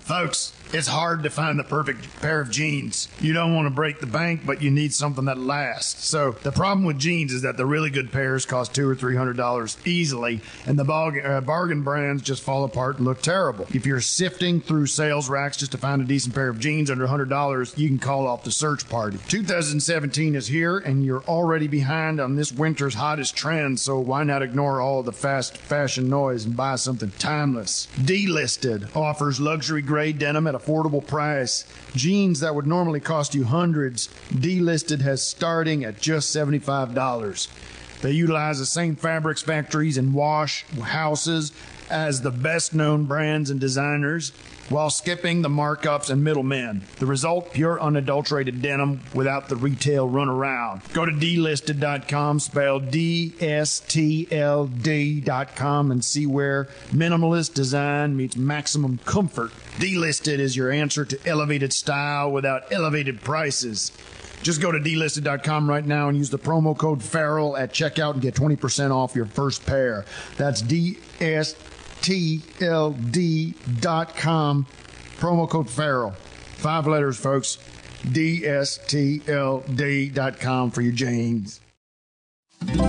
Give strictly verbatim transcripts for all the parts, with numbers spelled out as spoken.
Folks, it's hard to find the perfect pair of jeans. You don't want to break the bank, but you need something that lasts. So the problem with jeans is that the really good pairs cost two or three hundred dollars easily, and the bargain, uh, bargain brands just fall apart and look terrible. If you're sifting through sales racks just to find a decent pair of jeans under one hundred dollars, you can call off the search party. two thousand seventeen is here, and you're already behind on this winter's hottest trends. So why not ignore all the fast fashion noise and buy something timeless? Delisted offers luxury grade denim at affordable price. Jeans that would normally cost you hundreds, Delisted has starting at just seventy-five dollars. They utilize the same fabrics factories and wash houses as the best known brands and designers, while skipping the markups and middlemen. The result, pure unadulterated denim without the retail runaround. Go to delisted dot com, spelled D S T L D dot com, and see where minimalist design meets maximum comfort. Delisted is your answer to elevated style without elevated prices. Just go to delisted dot com right now and use the promo code Farrell at checkout and get twenty percent off your first pair. That's D S T L D dot com, promo code Farrell. Five letters, folks. D S T L D dot com for your jeans. Farrell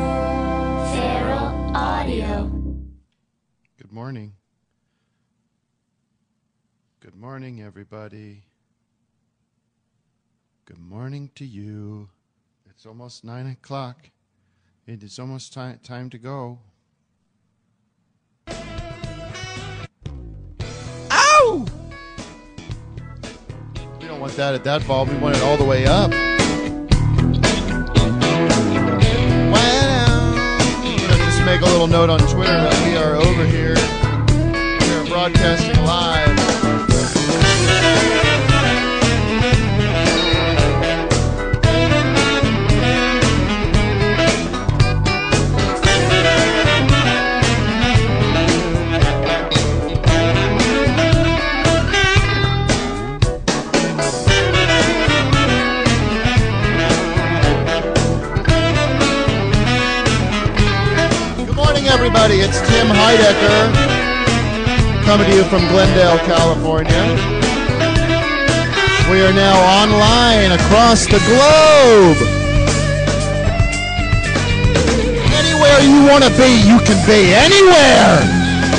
Audio. Good morning. Good morning, everybody. Good morning to you. It's almost nine o'clock. It is almost time time to go. Ow! We don't want that at that volume. We want it all the way up. Wow! I'm gonna just make a little note on Twitter that we are over here. We are broadcasting live. Everybody, it's Tim Heidecker coming to you from Glendale, California. We are now online across the globe. Anywhere you want to be, you can be. Anywhere!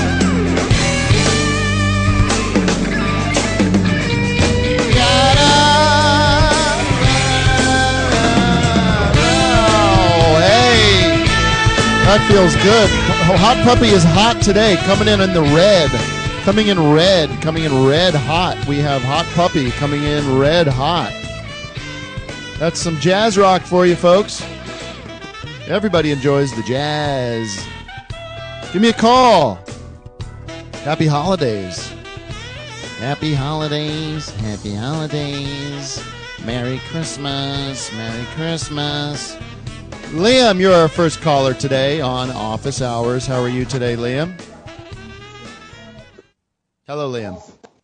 That feels good. Hot Puppy is hot today, coming in in the red. Coming in red, coming in red hot. We have Hot Puppy coming in red hot. That's some jazz rock for you, folks. Everybody enjoys the jazz. Give me a call. Happy holidays. Happy holidays. Happy holidays. Merry Christmas. Merry Christmas. Liam, you're our first caller today on Office Hours. How are you today, Liam? Hello, Liam.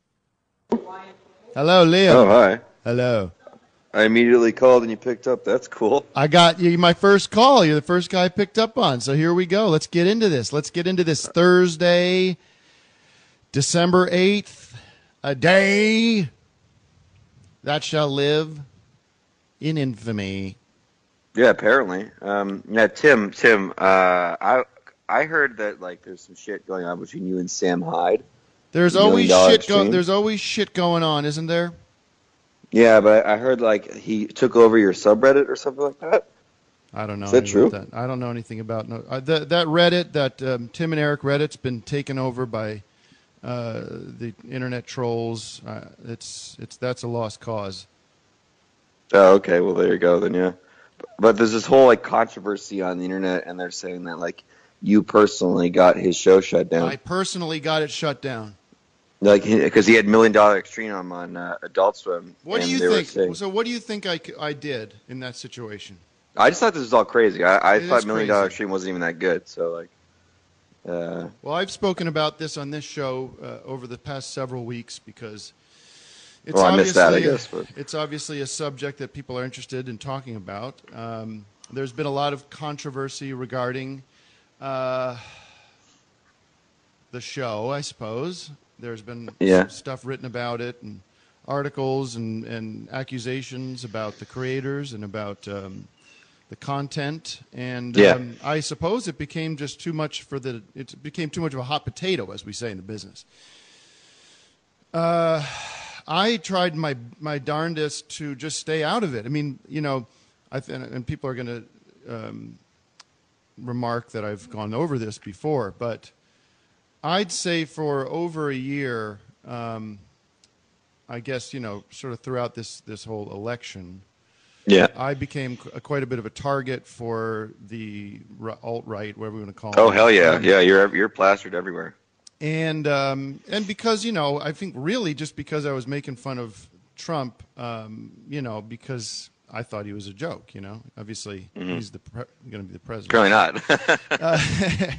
Hello, Liam. Oh, hi. Hello. I immediately called and you picked up. That's cool. I got you my first call. You're the first guy I picked up on. So here we go. Let's get into this. Let's get into this Thursday, December eighth, a day that shall live in infamy. Yeah, apparently. Um, yeah, Tim, Tim, uh, I I heard that like there's some shit going on between you and Sam Hyde. There's always shit going. There's always shit going on, isn't there? Yeah, but I heard like he took over your subreddit or something like that. I don't know. Is that true? That. I don't know anything about no. Uh, the, that Reddit, that um, Tim and Eric Reddit's been taken over by uh, the internet trolls. Uh, it's it's that's a lost cause. Oh, okay. Well, there you go then. Yeah. But there's this whole like controversy on the internet, and they're saying that like you personally got his show shut down. I personally got it shut down. Like because he had Million Dollar Extreme on uh, Adult Swim. What do you think? Saying, so what do you think I, I did in that situation? I just thought this was all crazy. I, I thought Million crazy. Dollar Extreme wasn't even that good. So like. Uh, well, I've spoken about this on this show uh, over the past several weeks because. It's well, I missed that, I obviously guess. But. It's obviously a subject that people are interested in talking about. Um, there's been a lot of controversy regarding uh, the show, I suppose. There's been Yeah. stuff written about it and articles and, and accusations about the creators and about um, the content. And Yeah. um, I suppose it became just too much for the, it became too much of a hot potato, as we say in the business. Uh, I tried my, my darndest to just stay out of it. I mean, you know, I th- and people are going to um, remark that I've gone over this before, but I'd say for over a year, um, I guess, you know, sort of throughout this, this whole election, Yeah. I became qu- quite a bit of a target for the r- alt-right, whatever you want to call it. Oh hell yeah, Um, yeah. You're you're plastered everywhere. And um, and because, you know, I think really just because I was making fun of Trump, um, you know, because I thought he was a joke, you know. Obviously, Mm-hmm. he's the pre- going to be the president. Apparently not. Uh,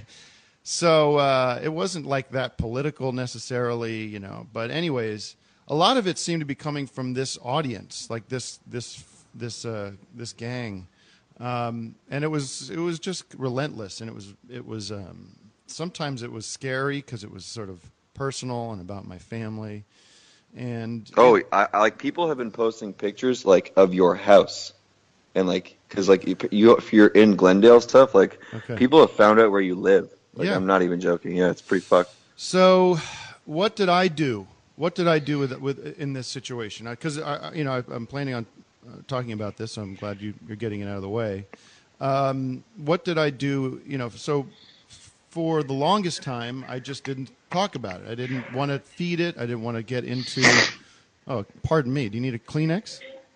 so uh, it wasn't like that political necessarily, you know. But anyways, a lot of it seemed to be coming from this audience, like this this this uh, this gang, um, and it was it was just relentless, and it was it was um, sometimes it was scary because it was sort of personal and about my family, and Oh, I, I like people have been posting pictures like of your house, and like because like you, you if you're in Glendale stuff, like Okay. people have found out where you live. Like Yeah. I'm not even joking. Yeah, it's pretty fucked. So, what did I do? What did I do with with in this situation? Because I, I, you know, I, I'm planning on uh, talking about this. So I'm glad you, you're getting it out of the way. Um, what did I do? You know, so for the longest time, I just didn't talk about it. I didn't want to feed it. I didn't want to get into. Oh, pardon me. Do you need a Kleenex?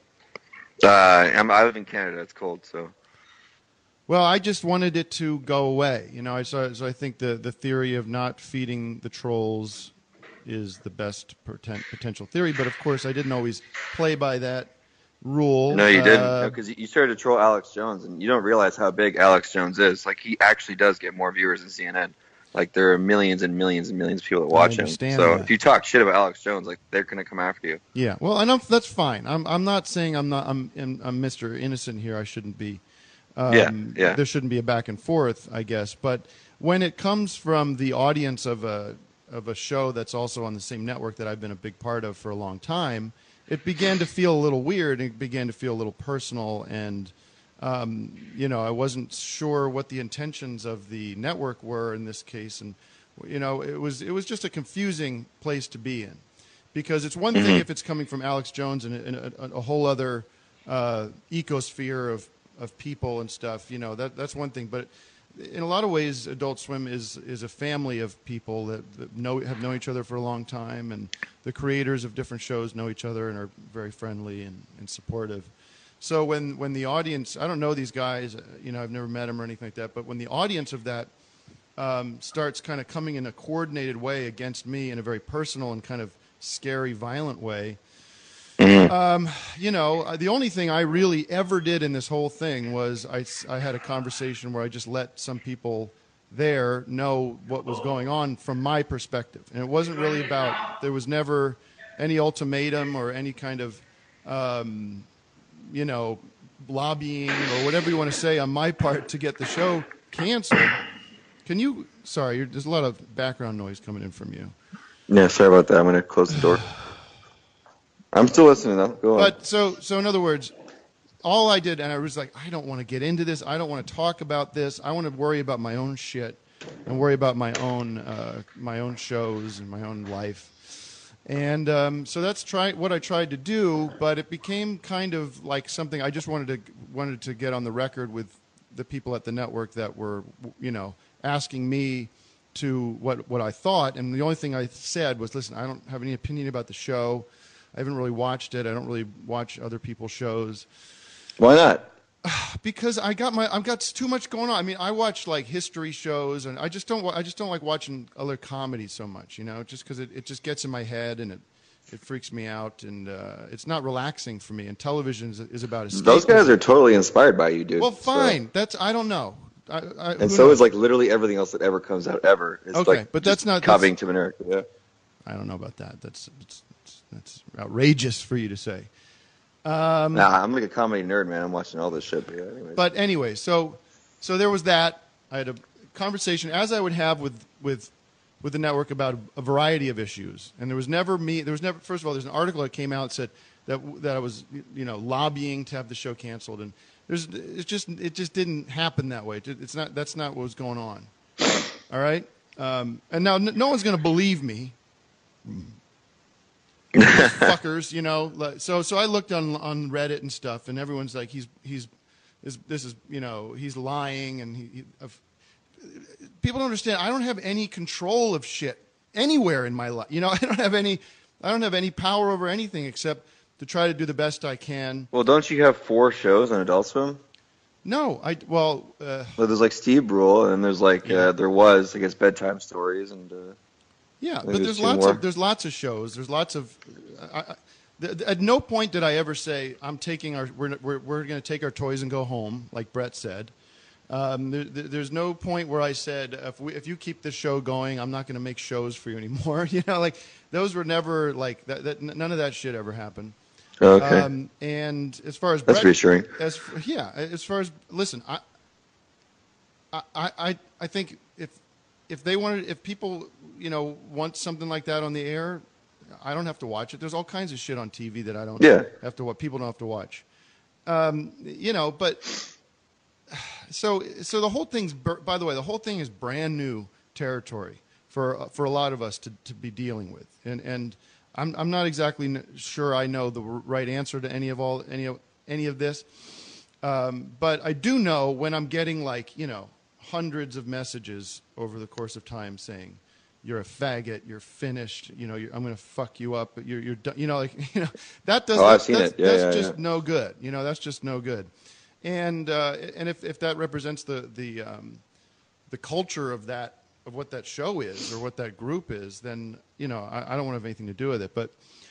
Uh, I'm, I live in Canada. It's cold, so Well, I just wanted it to go away. You know, I so, so I think the, the theory of not feeding the trolls is the best poten- potential theory. But of course, I didn't always play by that rule. no, you didn't Uh, because you started to troll Alex Jones, and you don't realize how big Alex Jones is. Like he actually does get more viewers than C N N. Like there are millions and millions and millions of people that watch him. understand So that. if you talk shit about Alex Jones, like they're gonna come after you. Yeah. Well, and I'm, that's fine. I'm I'm not saying I'm not I'm I'm, I'm Mister Innocent here. I shouldn't be. Um, Yeah, yeah. There shouldn't be a back and forth, I guess. But when it comes from the audience of a of a show that's also on the same network that I've been a big part of for a long time, it began to feel a little weird. It began to feel a little personal, and um, you know, I wasn't sure what the intentions of the network were in this case, and you know, it was it was just a confusing place to be in, because it's one thing if it's coming from Alex Jones and, and a, a whole other uh, ecosphere of of people and stuff. You know, that that's one thing, but in a lot of ways, Adult Swim is is a family of people that, that know have known each other for a long time, and the creators of different shows know each other and are very friendly and, and supportive. So when when the audience, I don't know these guys, uh, you know, I've never met them or anything like that, but when the audience of that um, starts kind of coming in a coordinated way against me in a very personal and kind of scary, violent way, um, you know, uh, the only thing I really ever did in this whole thing was I, s- I had a conversation where I just let some people there know what was going on from my perspective. And it wasn't really about, there was never any ultimatum or any kind of, um, you know, lobbying or whatever you want to say on my part to get the show canceled. Can you, sorry, you're, there's a lot of background noise coming in from you. Yeah, sorry about that. I'm gonna close the door. I'm still listening though. Go on. But so, so in other words, all I did, and I was like, I don't want to get into this. I don't want to talk about this. I want to worry about my own shit and worry about my own, uh, my own shows and my own life. And um, so that's try what I tried to do, but it became kind of like something I just wanted to wanted to get on the record with the people at the network that were, you know, asking me to what what I thought. And the only thing I said was, listen, I don't have any opinion about the show. I haven't really watched it. I don't really watch other people's shows Why not? because I got my I've got too much going on. I mean, I watch like history shows, and I just don't wa- I just don't like watching other comedy so much. You know, just because it, it just gets in my head and it it freaks me out, and uh, it's not relaxing for me. And television is, is about escape. Those guys are totally inspired by you, dude. well, So- fine. That's I don't know. I, I, who and so knows? is like literally everything else that ever comes out ever. It's Okay, like but just that's not- copying Tim and Eric. Yeah. I don't know about that. That's that's, that's outrageous for you to say. Um, Nah, I'm like a comedy nerd, man. I'm watching all this shit. But yeah, anyway. But anyway, so so there was that. I had a conversation as I would have with with with the network about a variety of issues, and there was never me. There was never. First of all, there's an article that came out that said that that I was, you know, lobbying to have the show canceled, and there's it's just it just didn't happen that way. It's not that's not what was going on. All right, um, and now n- no one's going to believe me. Fuckers, you know. Like, so so I looked on on Reddit and stuff, and everyone's like, he's he's this, this is you know he's lying, and he. he uh, people don't understand. I don't have any control of shit anywhere in my life. You know, I don't have any. I don't have any power over anything except to try to do the best I can. Well, don't you have four shows on Adult Swim? No, I well. Uh, well, there's like Steve Brule, and there's like yeah. uh, there was I guess Bedtime Stories, and uh, yeah, but there's there's two lots more. of there's lots of shows. There's lots of. I, I, th- at no point did I ever say I'm taking our we're we're, we're going to take our toys and go home, like Brett said. Um, there, there's no point where I said if we, if you keep this show going, I'm not going to make shows for you anymore. You know, like those were never like that. that none of that shit ever happened. Okay. Um, and as far as That's Brett, reassuring. As yeah, as far as listen, I, I, I, I think if if they wanted, if people you know want something like that on the air, I don't have to watch it. There's all kinds of shit on T V that I don't Yeah. have to watch. People don't have to watch. Um, you know, but so so the whole thing's. By the way, the whole thing is brand new territory for for a lot of us to, to be dealing with, and and. I'm I'm not exactly sure I know the right answer to any of all any of any of this, um, but I do know when I'm getting like you know hundreds of messages over the course of time saying you're a faggot, you're finished, you know you're, I'm going to fuck you up, you're you're done, you know like you know that doesn't Oh, I've that's, seen that's, it. Yeah, that's yeah, just yeah. no good, you know that's just no good, and uh, and if if that represents the the um, the culture of that. Of what that show is or what that group is, then you know I, I don't want to have anything to do with it. But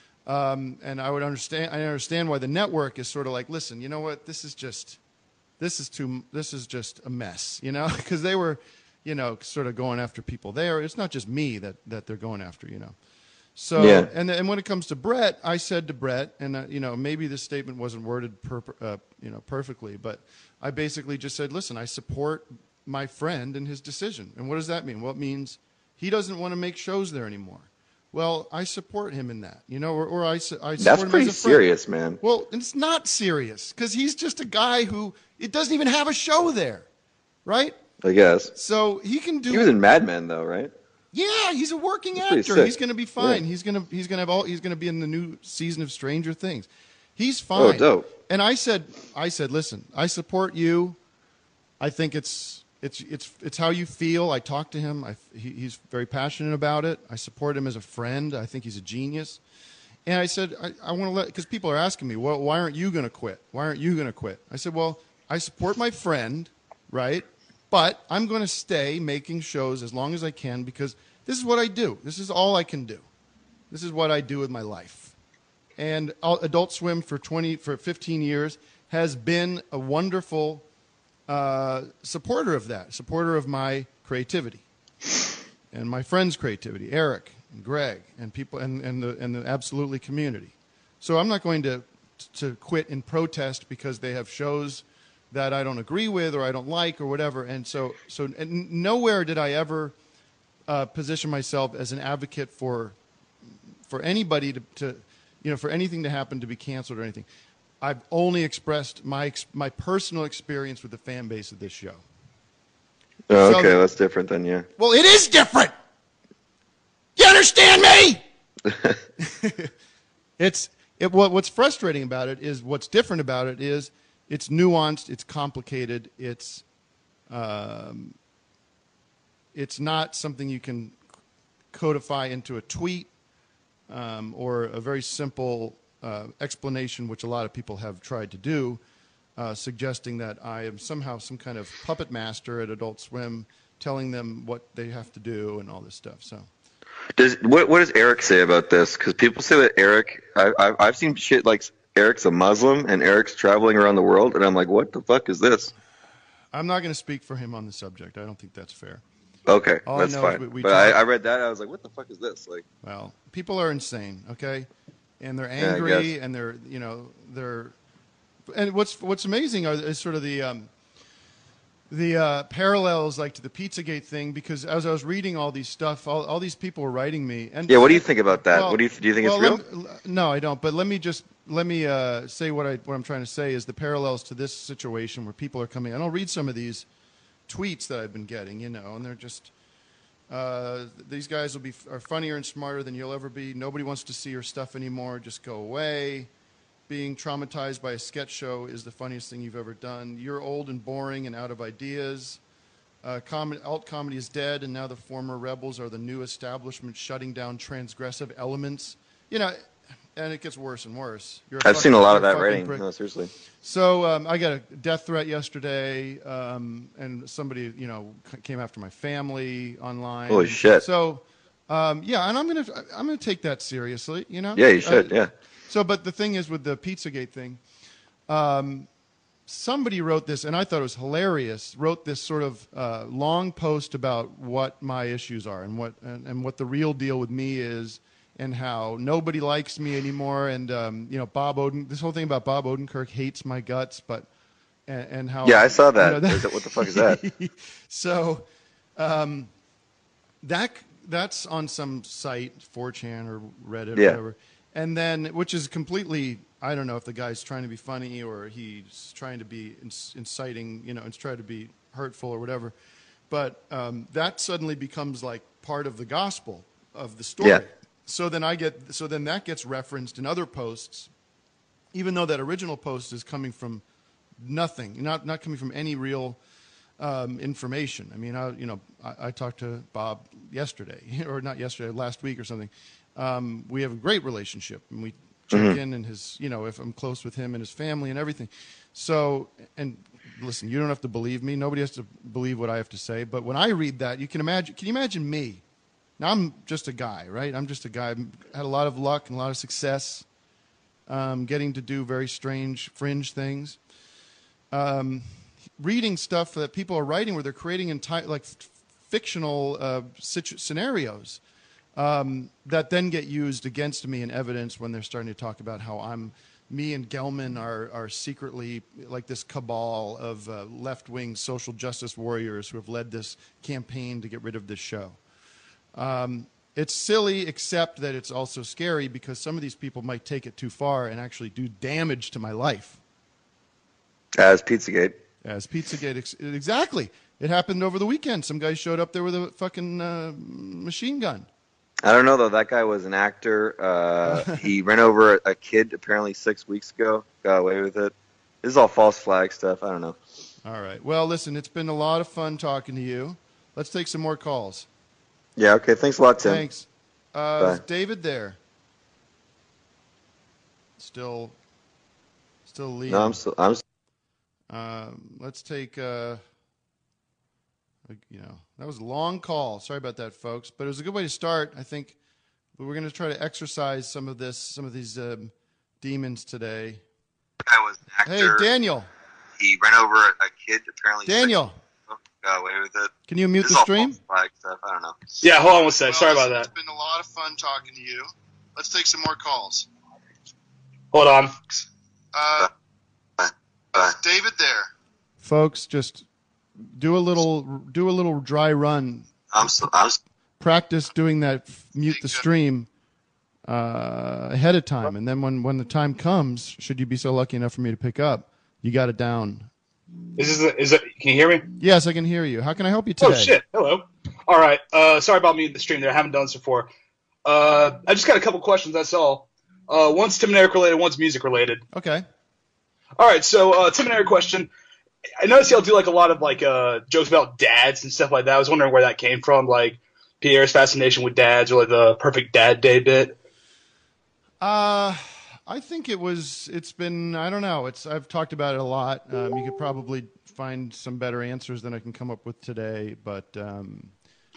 um, and I would understand. I understand why the network is sort of like, listen, you know what? This is just, this is too. This is just a mess, you know, because they were, you know, sort of going after people there. It's not just me that that they're going after, you know. So Yeah. and and when it comes to Brett, I said to Brett, and uh, you know maybe this statement wasn't worded per, uh, you know perfectly, but I basically just said, listen, I support my friend and his decision. And what does that mean? Well, it means he doesn't want to make shows there anymore. Well, I support him in that, you know, or, or I, I support That's him pretty as a friend. serious, man. Well, it's not serious because he's just a guy who it doesn't even have a show there, right? I guess. So he can do. He was in Mad Men, though, right? Yeah, he's a working That's pretty actor. sick. He's going to be fine. Yeah. He's going to he's going to have all he's going to be in the new season of Stranger Things. He's fine. Oh, dope. And I said I said, listen, I support you. I think it's it's it's it's how you feel. I talked to him. I, he, he's very passionate about it. I support him as a friend. I think he's a genius. And I said I, I want to let because people are asking me, well, why aren't you going to quit? Why aren't you going to quit? I said, well, I support my friend, right? But I'm going to stay making shows as long as I can because this is what I do. This is all I can do. This is what I do with my life. And Adult Swim for twenty for fifteen years has been a wonderful uh, supporter of that, supporter of my creativity and my friends' creativity, Eric and Greg and people and, and the and the Absolutely community. So I'm not going to to quit in protest because they have shows that I don't agree with or I don't like or whatever. And so, so and nowhere did I ever uh, position myself as an advocate for for anybody to, to, you know, for anything to happen to be canceled or anything. I've only expressed my my personal experience with the fan base of this show. Oh, So okay, the- that's different then, yeah. Well, it is different. You understand me? It's it. What, what's frustrating about it is what's different about it is it's nuanced, it's complicated, it's um, it's not something you can codify into a tweet um, or a very simple uh, explanation, which a lot of people have tried to do, uh, suggesting that I am somehow some kind of puppet master at Adult Swim, telling them what they have to do and all this stuff. So. Does what what does Eric say about this? Because people say that Eric, I, I, I've seen shit like Eric's a Muslim and Eric's traveling around the world, and I'm like, what the fuck is this? I'm not going to speak for him on the subject. I don't think that's fair. Okay, All I that's know is fine. we- we but I, talk- I read that, I was like, what the fuck is this? Like, Well, people are insane, okay, and they're I angry, guess. and they're you know they're, and what's what's amazing are, is sort of the um, the uh, parallels like to the Pizzagate thing, because as I was reading all these stuff, all, all these people were writing me. And Yeah, what do you think about that? Well, what do you do? You think well, it's real? let me- no, I don't. But let me just let me uh, say what I what I'm trying to say is the parallels to this situation where people are coming. And I'll read some of these tweets that I've been getting, you know, and they're just uh, these guys will be are funnier and smarter than you'll ever be. Nobody wants to see your stuff anymore. Just go away. Being traumatized by a sketch show is the funniest thing you've ever done. You're old and boring and out of ideas. Uh, com- alt comedy is dead, and now the former rebels are the new establishment shutting down transgressive elements. You know, and it gets worse and worse. You're a I've fucking- seen a lot of you're a that fucking writing. prick. No, seriously. So um, I got a death threat yesterday, um, and somebody, you know, c- came after my family online. Holy And shit. So, um, yeah, and I'm gonna I'm gonna take that seriously. You know. Yeah, you should. Uh, yeah. So, but the thing is with the Pizzagate thing, um, somebody wrote this, and I thought it was hilarious. Wrote this sort of uh, long post about what my issues are and what and, and what the real deal with me is, and how nobody likes me anymore. And um, you know, Bob Oden. This whole thing about Bob Odenkirk hates my guts, but and, and how Yeah, I saw that. you know, Is it- what the fuck is that? So, um, that that's on some site, four chan or Reddit or Yeah. whatever. And then, which is completely, I don't know if the guy's trying to be funny or he's trying to be inc- inciting, you know, and try to be hurtful or whatever. But um, that suddenly becomes like part of the gospel of the story. Yeah. So then I get, so then that gets referenced in other posts, even though that original post is coming from nothing, not not coming from any real um, information. I mean, I, you know, I, I talked to Bob yesterday, or not yesterday, last week or something. Um, we have a great relationship, and we check Mm-hmm. in and his, you know, if I'm close with him and his family and everything. So, and listen, you don't have to believe me. Nobody has to believe what I have to say. But when I read that, you can imagine. Can you imagine me? Now I'm just a guy, right? I'm just a guy. I had a lot of luck and a lot of success, um, getting to do very strange fringe things. Um, reading stuff that people are writing where they're creating entire like f- fictional uh, situ- scenarios um, that then get used against me in evidence when they're starting to talk about how I'm, me and Gelman are are secretly like this cabal of uh, left-wing social justice warriors who have led this campaign to get rid of this show. Um, it's silly, except that it's also scary because some of these people might take it too far and actually do damage to my life. As Pizzagate. As Pizzagate, ex- exactly. It happened over the weekend. Some guy showed up there with a fucking uh, machine gun. I don't know though. That guy was an actor. Uh, he ran over a kid apparently six weeks ago. Got away with it. This is all false flag stuff. I don't know. All right. Well, listen, it's been a lot of fun talking to you. Let's take some more calls. Yeah. Okay. Thanks a lot, Tim. Thanks. Uh, Bye. is David there? Still, still leaving. No, I'm still. I'm. Still, Um, let's take, uh, you know, that was a long call. Sorry about that, folks. But it was a good way to start, I think. But we're going to try to exercise some of this, some of these um, demons today. I was an Hey, actor. Daniel. He ran over a kid apparently. Daniel, Six, got away with it. can you mute This the is all stream? false flag stuff. I don't know. Yeah, hold on one sec. Sorry about It's that. been a lot of fun talking to you. Let's take some more calls. Hold on. Uh, Bye. David there. Folks, just do a little, do a little dry run. I'm. Still, I'm. Still, Practice doing that. f- Mute the stream uh, ahead of time, and then when when the time comes, should you be so lucky enough for me to pick up, you got it down. Is this? Is it? Can you hear me? Yes, I can hear you. How can I help you today? Oh shit! Hello. All right. Uh, sorry about me in the stream there. I haven't done this before. Uh, I just got a couple questions. That's all. Uh, one's Tim and Eric related. One's music related. Okay. All right. So uh, Tim and Eric question. I noticed y'all do like a lot of like uh jokes about dads and stuff like that. I was wondering where that came from, like Pierre's fascination with dads or like the perfect dad day bit. Uh, I think it was. It's been. I don't know. It's. I've talked about it a lot. Um, you could probably find some better answers than I can come up with today. But um,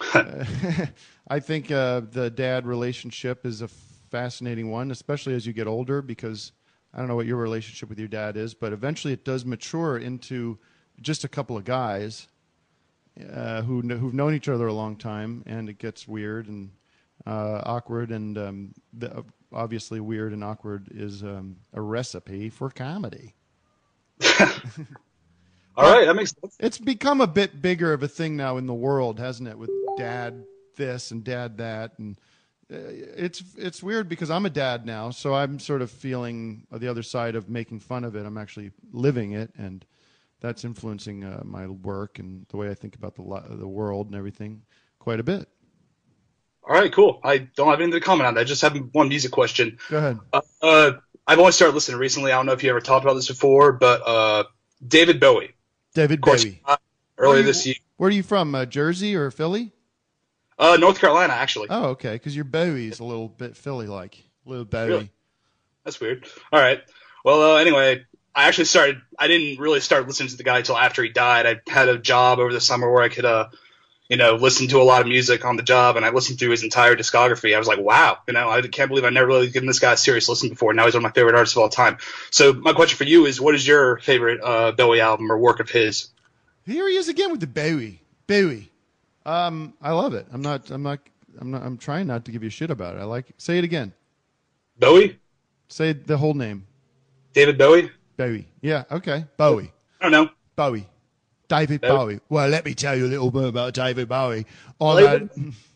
I think uh, the dad relationship is a fascinating one, especially as you get older. Because I don't know what your relationship with your dad is, but eventually it does mature into just a couple of guys uh, who kn- who've known each other a long time, and it gets weird and uh, awkward, and um, the, obviously weird and awkward is um, a recipe for comedy. All right, that makes sense. It's become a bit bigger of a thing now in the world, hasn't it? With dad this and dad that, and uh, it's it's weird because I'm a dad now, so I'm sort of feeling the other side of making fun of it. I'm actually living it, and that's influencing uh, my work and the way I think about the lo- the world and everything quite a bit. All right, cool. I don't have anything to comment on that. I just have one music question. Go ahead. Uh, uh, I've only started listening recently. I don't know if you ever talked about this before, but uh, David Bowie. David Of course, Bowie. uh, earlier you- this year. Where are you from? Uh, Jersey or Philly? Uh, North Carolina, actually. Oh, okay. Because your Bowie is a little bit Philly-like. Little Bowie. Really? That's weird. All right. Well, uh, anyway, I actually started. I didn't really start listening to the guy until after he died. I had a job over the summer where I could, uh, you know, listen to a lot of music on the job, and I listened through his entire discography. I was like, wow, you know, I can't believe I never really given this guy a serious listen before. Now he's one of my favorite artists of all time. So my question for you is, what is your favorite uh, Bowie album or work of his? Here he is again with the Bowie. Bowie. Um, I love it. I'm not. I'm not. I'm not. I'm trying not to give you shit about it. I like it. Say it again. Bowie? Say the whole name. David Bowie? Bowie. Yeah. Okay. Bowie. I don't know. Bowie. David Bowie. Bowie. Well, let me tell you a little bit about David Bowie. David?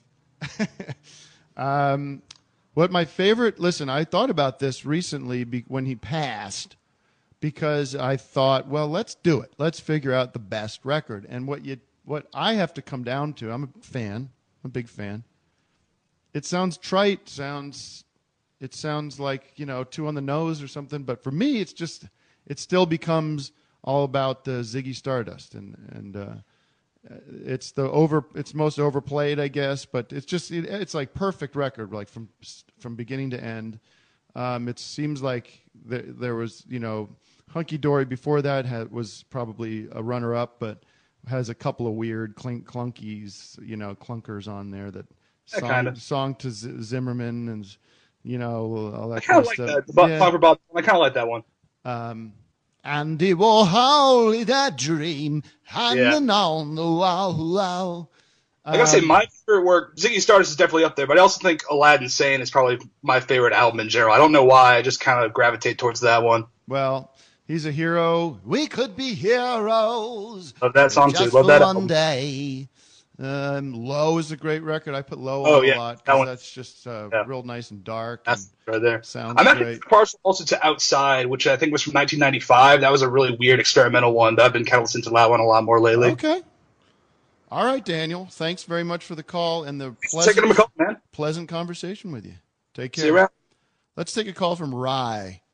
um, what my favorite? Listen, I thought about this recently be, when he passed, because I thought, well, let's do it. Let's figure out the best record. And what you, what I have to come down to, I'm a fan. I'm a big fan. It sounds trite. Sounds, it sounds like, you know, two on the nose or something. But for me, it's just, it still becomes all about uh, Ziggy Stardust, and and uh, it's the over, it's most overplayed, I guess. But it's just, it, it's like perfect record, like from from beginning to end. Um, it seems like there, there was, you know, Hunky Dory before that had, was probably a runner-up, but has a couple of weird clink clunkies, you know, clunkers on there that Yeah, song, kinda. song to Z- Zimmerman and, you know, all that I kind kind of of like stuff. that. The Bob, Yeah. Bob, Bob, I kind of like that one. Um, Andy Warhol is a dream hanging Yeah. on the wall. wall. I gotta say, Um, my favorite work, Ziggy Stardust is definitely up there, but I also think Aladdin Sane is probably my favorite album in general. I don't know why, I just kind of gravitate towards that one. Well, he's a hero. We could be heroes. Love that song just too. Love for that one album. day. Um, Low is a great record. I put Low Oh, on yeah, a lot that because one. that's just uh, Yeah. real nice and dark. That's and right there. sounds I'm actually great. partial also to Outside, which I think was from nineteen ninety-five. That was a really weird experimental one, but I've been kind of listening to that one a lot more lately. Okay. All right, Daniel. Thanks very much for the call and the Taking pleasant, them a call, man. pleasant conversation with you. Take care. See you around. Let's take a call from Rye.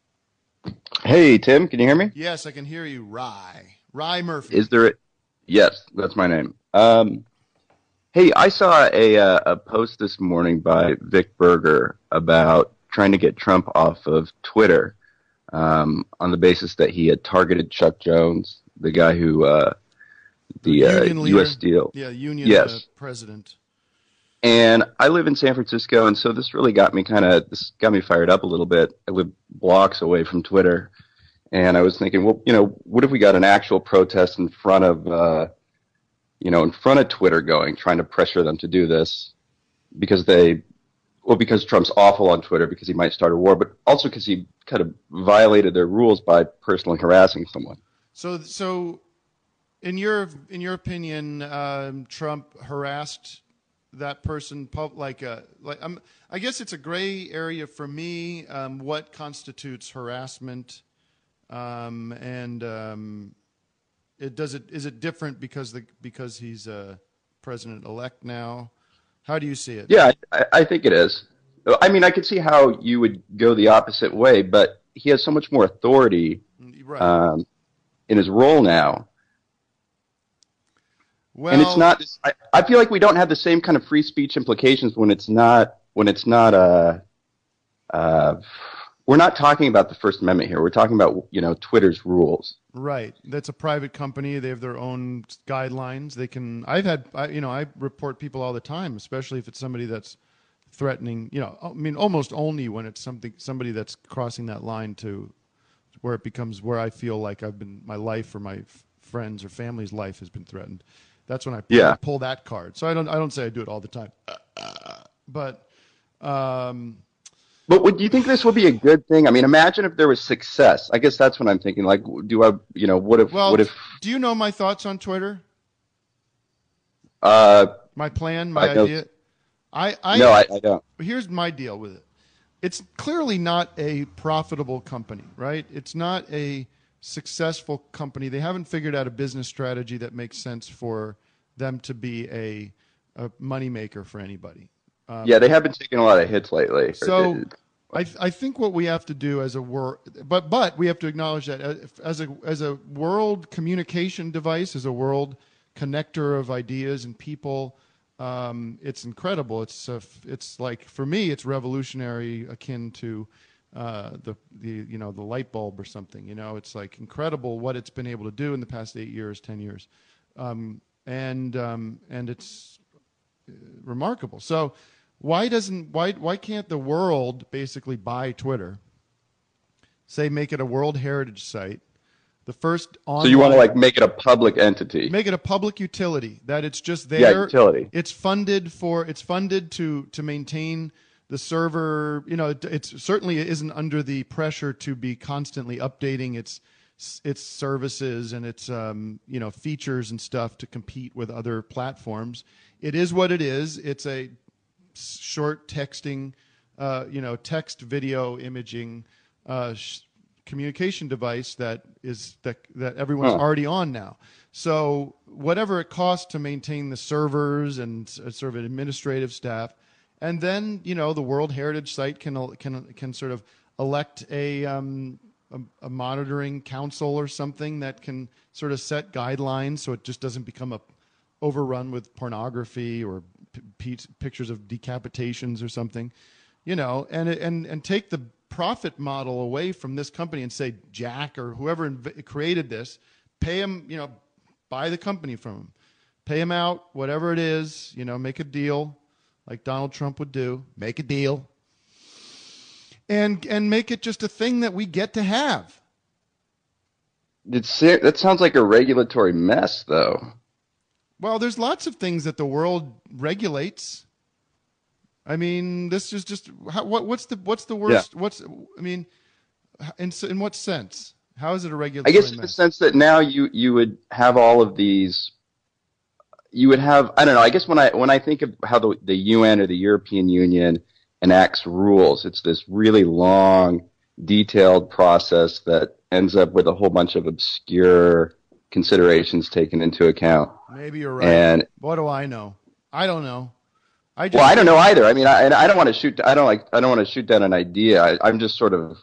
Hey, Tim, can you hear me? Yes, I can hear you, Rye. Rye Murphy. Is there a... Yes, that's my name. Um, hey, I saw a, uh, a post this morning by Vic Berger about trying to get Trump off of Twitter um, on the basis that he had targeted Chuck Jones, the guy who, uh, the uh, Union U S leader. Steel. Yeah, union Yes. uh, president. And I live in San Francisco, and so this really got me kind of this got me fired up a little bit. I live blocks away from Twitter, and I was thinking, well, you know, what if we got an actual protest in front of, uh, you know, in front of Twitter going, trying to pressure them to do this because they, well, because Trump's awful on Twitter because he might start a war, but also because he kind of violated their rules by personally harassing someone. So, so in your in your opinion, um, Trump harassed that person, pub, like a like um, I guess it's a gray area for me. Um, what constitutes harassment, um, and um, it does it is it different because the because he's a president elect now? How do you see it? Yeah, I, I think it is. I mean, I could see how you would go the opposite way, but he has so much more authority Right. um, in his role now. well, And it's not. I, I feel like we don't have the same kind of free speech implications when it's not. When it's not a. Uh, we're not talking about the First Amendment here. We're talking about, you know, Twitter's rules. Right. That's a private company. They have their own guidelines. They can. I've had. I, you know, I report people all the time, especially if it's somebody that's threatening. You know, I mean, almost only when it's something somebody that's crossing that line to where it becomes where I feel like I've been my life or my f- friends or family's life has been threatened. That's when I pull, Yeah. pull that card. So I don't. I don't say I do it all the time, but. Um, But would you think this would be a good thing? I mean, imagine if there was success. I guess that's what I'm thinking. Like, do I, you know, what if, Well, what if, do you know my thoughts on Twitter? uh, My plan, my I know- idea. I, I no, I, I don't. here's my deal with it. It's clearly not a profitable company, right? It's not a successful company. They haven't figured out a business strategy that makes sense for them to be a, a moneymaker for anybody. Um, Yeah, they have been taking a lot of hits lately. So I, I think what we have to do as a world, but but we have to acknowledge that as a as a world communication device, as a world connector of ideas and people, um, it's incredible. It's uh, it's like, for me, it's revolutionary, akin to uh, the the you know the light bulb or something. You know, it's like incredible what it's been able to do in the past eight years, ten years, um, and um, and it's remarkable. So. Why doesn't why why can't the world basically buy Twitter? Say make it a World Heritage Site, the first online. So you want to like make it a public entity? Make it a public utility that it's just Yeah, there. utility. It's funded for it's funded to to maintain the server. You know, it it's, certainly isn't under the pressure to be constantly updating its its services and its um, you know features and stuff to compete with other platforms. It is what it is. It's a short texting, uh, you know, text, video, imaging, uh, sh- communication device that is that that everyone's Huh. already on now. So whatever it costs to maintain the servers and uh, sort of an administrative staff, and then you know the World Heritage Site can can can sort of elect a um, a, a monitoring council or something that can sort of set guidelines so it just doesn't become a overrun with pornography or p- p- pictures of decapitations or something, you know, and and and take the profit model away from this company and say Jack or whoever inv- created this, pay him, you know, buy the company from him, pay him out whatever it is, you know, make a deal like Donald Trump would do, make a deal, and and make it just a thing that we get to have. It's, that sounds like a regulatory mess, though. Well, there's lots of things that the world regulates. I mean, this is just how, what, what's the what's the worst? Yeah. What's I mean, in in what sense? How is it a I regulatory guess in the mess? sense that now you you would have all of these. You would have I don't know. I guess when I when I think of how the the U N or the European Union enacts rules, it's this really long, detailed process that ends up with a whole bunch of obscure considerations taken into account. Maybe you're right. And What do I know? I don't know. I just, well, I don't know either. I mean, I, and I don't want to shoot. I don't like. I don't want to shoot down an idea. I, I'm just sort of.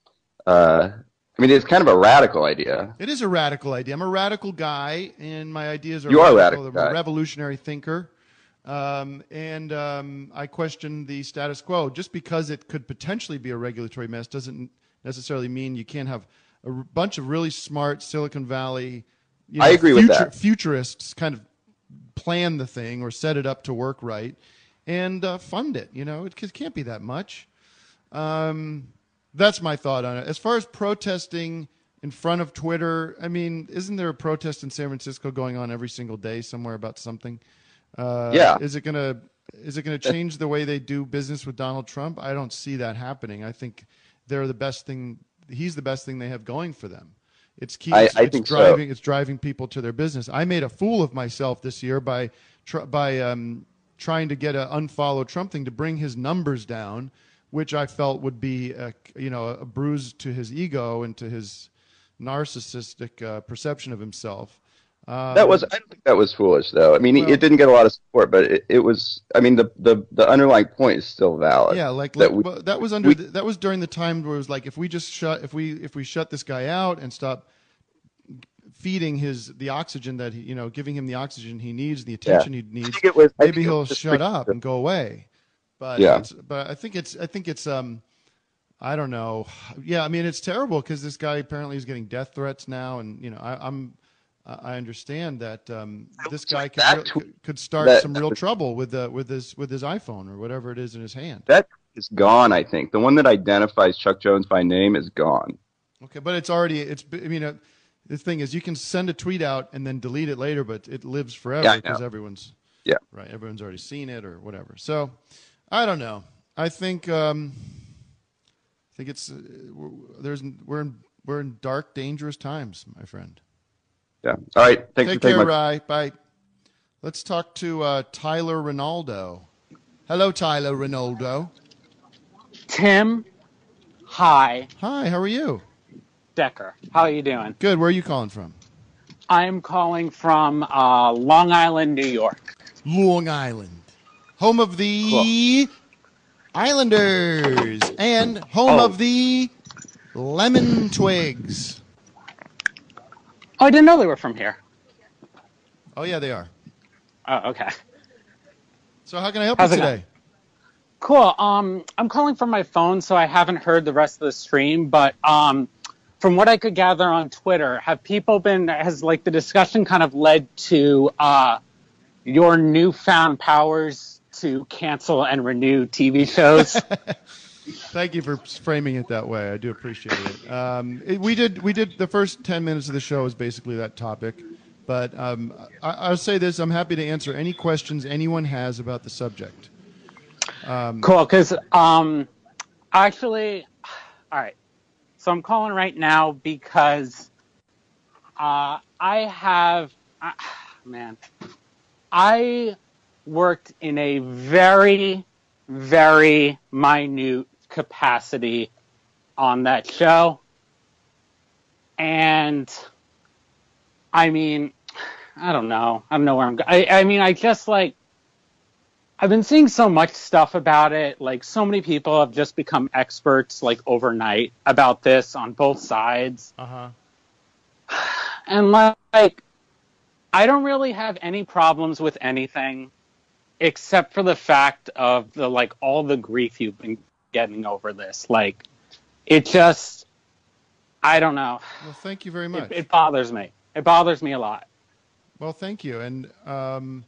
Uh, I mean, it's kind of a radical idea. It is a radical idea. I'm a radical guy, and my ideas are You are a radical. radical I'm a guy. revolutionary thinker, um, and um, I question the status quo. Just because it could potentially be a regulatory mess doesn't necessarily mean you can't have a r- bunch of really smart Silicon Valley. You know, I agree with future, that. Futurists kind of plan the thing or set it up to work right, and uh, fund it. You know, it, c- can't be that much. Um, that's my thought on it. As far as protesting in front of Twitter, I mean, isn't there a protest in San Francisco going on every single day somewhere about something? Uh, Yeah. Is it gonna is it gonna change the way they do business with Donald Trump? I don't see that happening. I think they're the best thing. He's the best thing they have going for them. It's key. I- It's, I it's think so. driving. It's driving people to their business. I made a fool of myself this year by tr- by um, trying to get a unfollow Trump thing to bring his numbers down, which I felt would be a, you know a bruise to his ego and to his narcissistic uh, perception of himself. Um, That was. I don't think that was foolish, though. I mean, Well- it didn't get a lot of support, but it, it was. I mean, the, the the underlying point is still valid. yeah, like that that, we- well, that was under we- the, that was during the time where it was like if we just shut if we if we shut this guy out and stop feeding his the oxygen that he, you know giving him the oxygen he needs, the attention he I needs, think it was. I maybe think it he'll was just shut like- up and go away. But Yeah. it's, but I think it's I think it's um I don't know. Yeah, I mean it's terrible because this guy apparently is getting death threats now, and you know I, I'm I understand that um, this guy could that real- tweet- could start that- some real trouble with the with his with his iPhone or whatever it is in his hand. That is gone. I think the one that identifies Chuck Jones by name is gone. Okay, but it's already it's I mean uh, the thing is you can send a tweet out and then delete it later, but it lives forever Yeah, I know. because everyone's Yeah. right everyone's already seen it or whatever. So I don't know. I think um, think it's uh, we're, there's we're in we're in dark, dangerous times, my friend. Yeah. All right. Thanks Take for taking care, my. Rye. Bye. Let's talk to uh, Tyler Ronaldo. Hello, Tyler Ronaldo. Tim, hi. Hi. How are you? Decker, how are you doing? Good. Where are you calling from? I'm calling from uh, Long Island, New York. Long Island, home of the Cool. Islanders and home Oh. of the Lemon Twigs. Oh, I didn't know they were from here. Oh yeah, they are. Oh, okay. So how can I help How's you it today? Cool. Um, I'm calling from my phone, so I haven't heard the rest of the stream. But um, from what I could gather on Twitter, have people been? Has like the discussion kind of led to uh, your newfound powers to cancel and renew T V shows? Thank you for framing it that way. I do appreciate it. Um, it we did we did the first ten minutes of the show is basically that topic. But um, I, I'll say this: I'm happy to answer any questions anyone has about the subject. Um, Cool, because um, actually, all right. So I'm calling right now because uh, I have, uh, man, I worked in a very, very minute capacity on that show. And I mean, I don't know. I don't know where I'm going. I, I mean, I just like, I've been seeing so much stuff about it. Like, so many people have just become experts, like, overnight about this on both sides. uh-huh. And, like, I don't really have any problems with anything except for the fact of, the like, all the grief you've been getting over this. Like, it just, I don't know. Well, thank you very much. It, it bothers me. It bothers me a lot. Well, thank you, and um,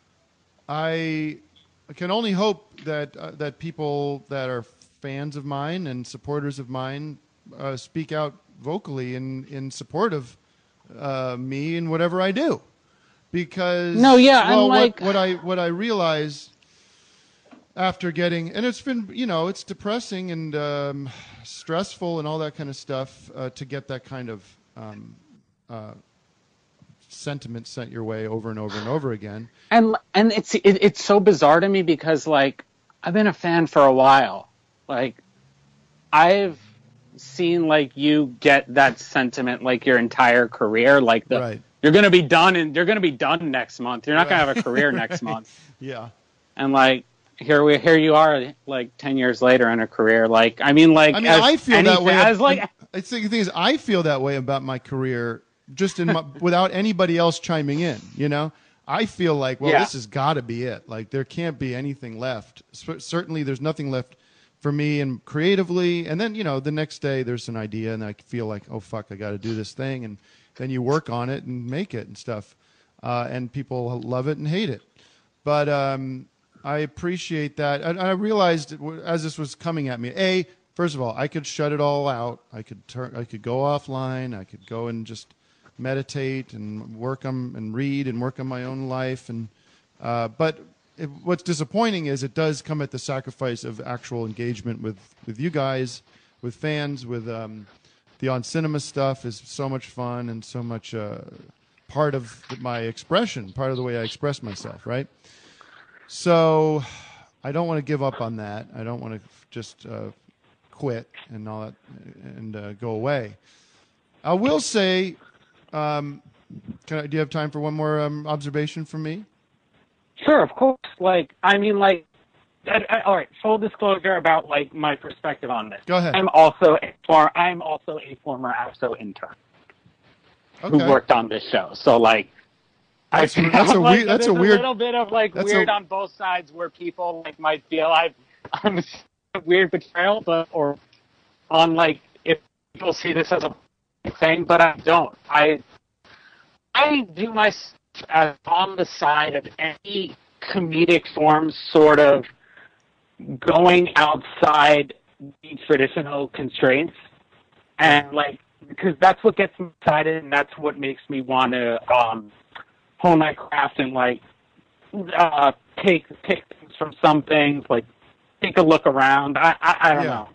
I can only hope that uh, that people that are fans of mine and supporters of mine uh, speak out vocally in in support of uh, me and whatever I do, because No, yeah, I'm well, like- what, what I what I realize after getting, and it's been, you know, it's depressing and um, stressful and all that kind of stuff uh, to get that kind of um, uh, sentiment sent your way over and over and over again. And and it's it, it's so bizarre to me because, like, I've been a fan for a while. Like, I've seen, like, you get that sentiment, like, your entire career. Like, the Right. you're gonna be done and you're gonna be done next month. You're not gonna have a career next Right. month. Yeah. And like, here we here you are, like ten years later in a career. Like, I mean, like, I mean, as I feel that anything- way. As like, I think the thing is, I feel that way about my career, just in my, without anybody else chiming in. You know, I feel like, well, Yeah. this has got to be it. Like, there can't be anything left. C- certainly, there's nothing left for me, and creatively. And then, you know, the next day there's an idea, and I feel like, oh fuck, I got to do this thing, and then you work on it and make it and stuff, uh, and people love it and hate it. But um, I appreciate that. And I realized as this was coming at me, A, first of all, I could shut it all out. I could turn, I could go offline. I could go and just meditate and work on and read and work on my own life. And uh, but it, what's disappointing is it does come at the sacrifice of actual engagement with, with you guys, with fans, with um, the On Cinema stuff is so much fun and so much uh, part of my expression, part of the way I express myself, right? So I don't want to give up on that. I don't want to just uh, quit and all that and uh, go away. I will say, um, can I, do you have time for one more um, observation from me? sure, of course. Like, I mean, like, I, I, all right. Full disclosure about like my perspective on this. Go ahead. I'm also a for I'm also a former A F S O intern who Okay. worked on this show. So like, That's- I feel that's a like weird- that's there's a weird- little bit of like that's weird a- on both sides where people like might feel I've I'm a weird betrayal, but or on like if people see this as a thing, but I don't. I I do myself as on the side of any comedic form, sort of going outside the traditional constraints, and like because that's what gets me excited, and that's what makes me want to um, hone my craft and like uh, take take things from some things, like take a look around. I I, I don't Yeah. know.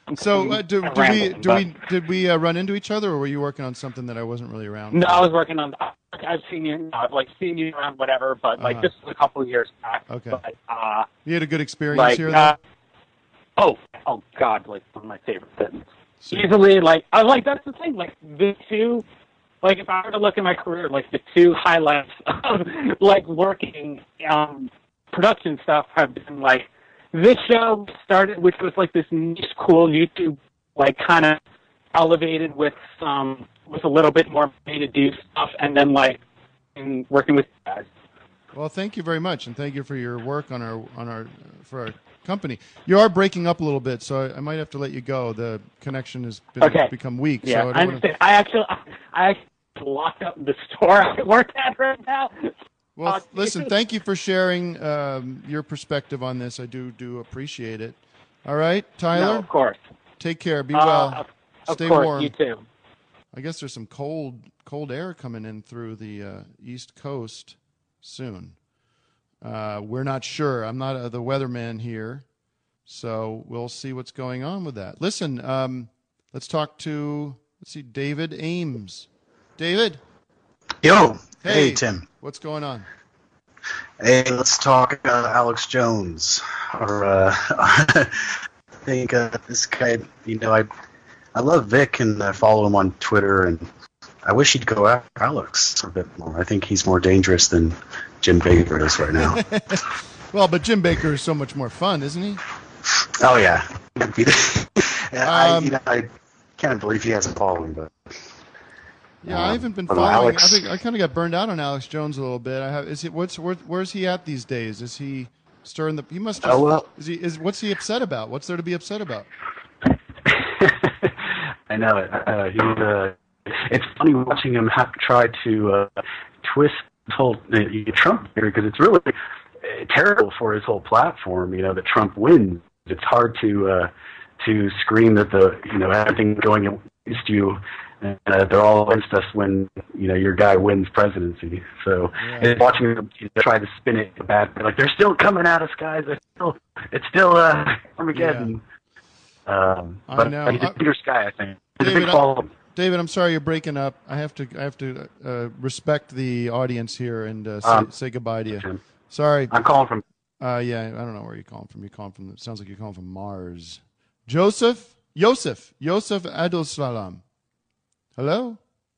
So uh, do, do we rambling, do but- we did we uh, run into each other, or were you working on something that I wasn't really around? No, for? I was working on. I've seen you. I've like seen you around whatever, but like Uh-huh. this was a couple of years back. Okay. But, uh, You had a good experience like, here, uh, though? oh, oh God, like one of my favorite things. Easily, like I like that's the thing. Like the two, like if I were to look at my career, like the two highlights of like working um production stuff have been like this show started, which was like this niche, cool YouTube, like kind of elevated with some with a little bit more money to do stuff, and then like in working with you guys. Well, thank you very much, and thank you for your work on our on our for our company. You are breaking up a little bit, so I, I might have to let you go. The connection has been, Okay. become weak. Yeah, so I I don't understand. I actually, I actually locked up the store I work at right now. Well, Uh, listen, thank you for sharing um, your perspective on this. I do do appreciate it. All right, Tyler? No, of course. Take care. Be Uh, well. of, of Stay course, warm. you too. I guess there's some cold cold air coming in through the uh, East Coast soon. Uh, we're not sure. I'm not uh, the weatherman here, so we'll see what's going on with that. Listen, um, let's talk to, let's see, David Ames. David? Yo, Hey. hey, Tim. What's going on? Hey, let's talk uh, Alex Jones. Or uh, I think uh, this guy, you know, I I love Vic and I follow him on Twitter, and I wish he'd go after Alex a bit more. I think he's more dangerous than Jim Baker is right now. Well, but Jim Baker is so much more fun, isn't he? Oh yeah, I, Um, you know, I can't believe he has a following, but Yeah, I Um, haven't been but following. Alex- I think I kind of got burned out on Alex Jones a little bit. I have. Is he? What's where, where's he at these days? Is he stirring the? He must. Just, Oh, well- Is he? Is what's he upset about? What's there to be upset about? I know it. Uh, he's, uh, it's funny watching him have to try to uh, twist his whole uh, Trump here, because it's really uh, terrible for his whole platform. You know that Trump wins. It's hard to uh, to scream that the you know everything going against you. And, uh, they're all against us when you know your guy wins presidency. So Yeah. it's watching him you know, try to spin it bad, like they're still coming at us, guys. They're still, it's still uh, Armageddon. Um, I but know. but he's a I- dangerous guy, I think. He's a David, big I- follower. David, I'm sorry you're breaking up. I have to. I have to uh, respect the audience here and uh, say, Um, say goodbye to you. Tim. Sorry. I'm calling from. Uh, yeah, I don't know where you're calling from. You're calling from. It sounds like you're calling from Mars. Joseph, Yosef, Yosef Adolsalam. Hello,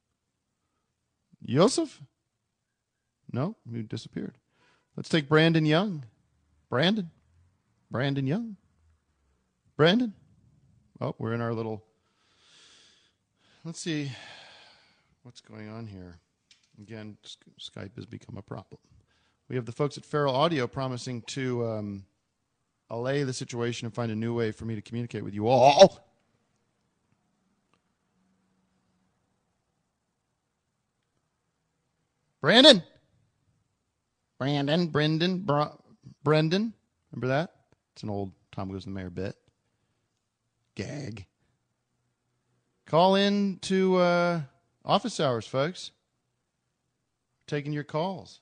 Yosef. No, you disappeared. Let's take Brandon Young. Brandon, Brandon Young. Brandon. Oh, we're in our little. Let's see what's going on here. Again, Skype has become a problem. We have the folks at Feral Audio promising to um, allay the situation and find a new way for me to communicate with you all. Brandon. Brandon, Brendan, Br- Brendan. Remember that? It's an old Tom Goes to the Mayor bit. Gag. Call in to uh, office hours, folks. Taking your calls.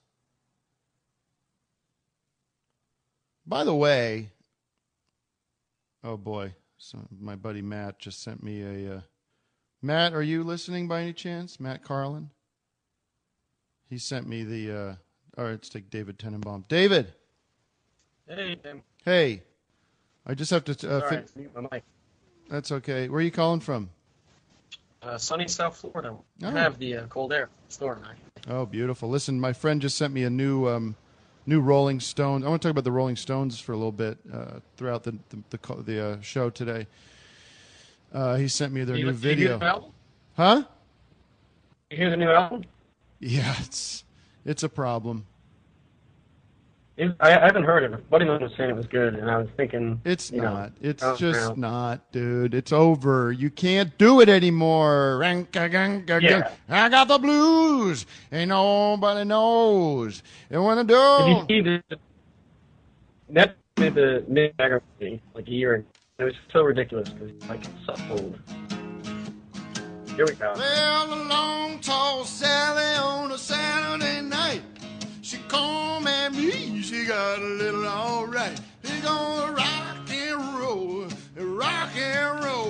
By the way, oh boy, so my buddy Matt just sent me a. Uh, Matt, are you listening by any chance? Matt Carlin. He sent me the. Uh, all right, let's take David Tenenbaum. David. Hey, Tim. Hey, I just have to. Uh, Sorry, fi- mute my mic. That's okay. Where are you calling from? Uh, sunny South Florida. Oh. I have the uh, cold air store tonight. Oh, beautiful. Listen, my friend just sent me a new um, new Rolling Stones. I want to talk about the Rolling Stones for a little bit uh, throughout the the, the, co- the uh, show today. Uh, he sent me their you, new you hear video. the album? Huh? You hear the new album? Yeah, it's it's a problem. It, I, I haven't heard it. but Buddy was saying it was good, and I was thinking It's you know, not. It's oh, just no. not, dude. It's over. You can't do it anymore. Yeah. I got the blues. Ain't nobody knows. And when I do, Did you see the that made the mid magazine like a year ago? It was so ridiculous. It was like so old. Here we go. well, a long tall Sally on a Saturday night. She come at me. She got a little all right. He gonna rock and roll, rock and roll.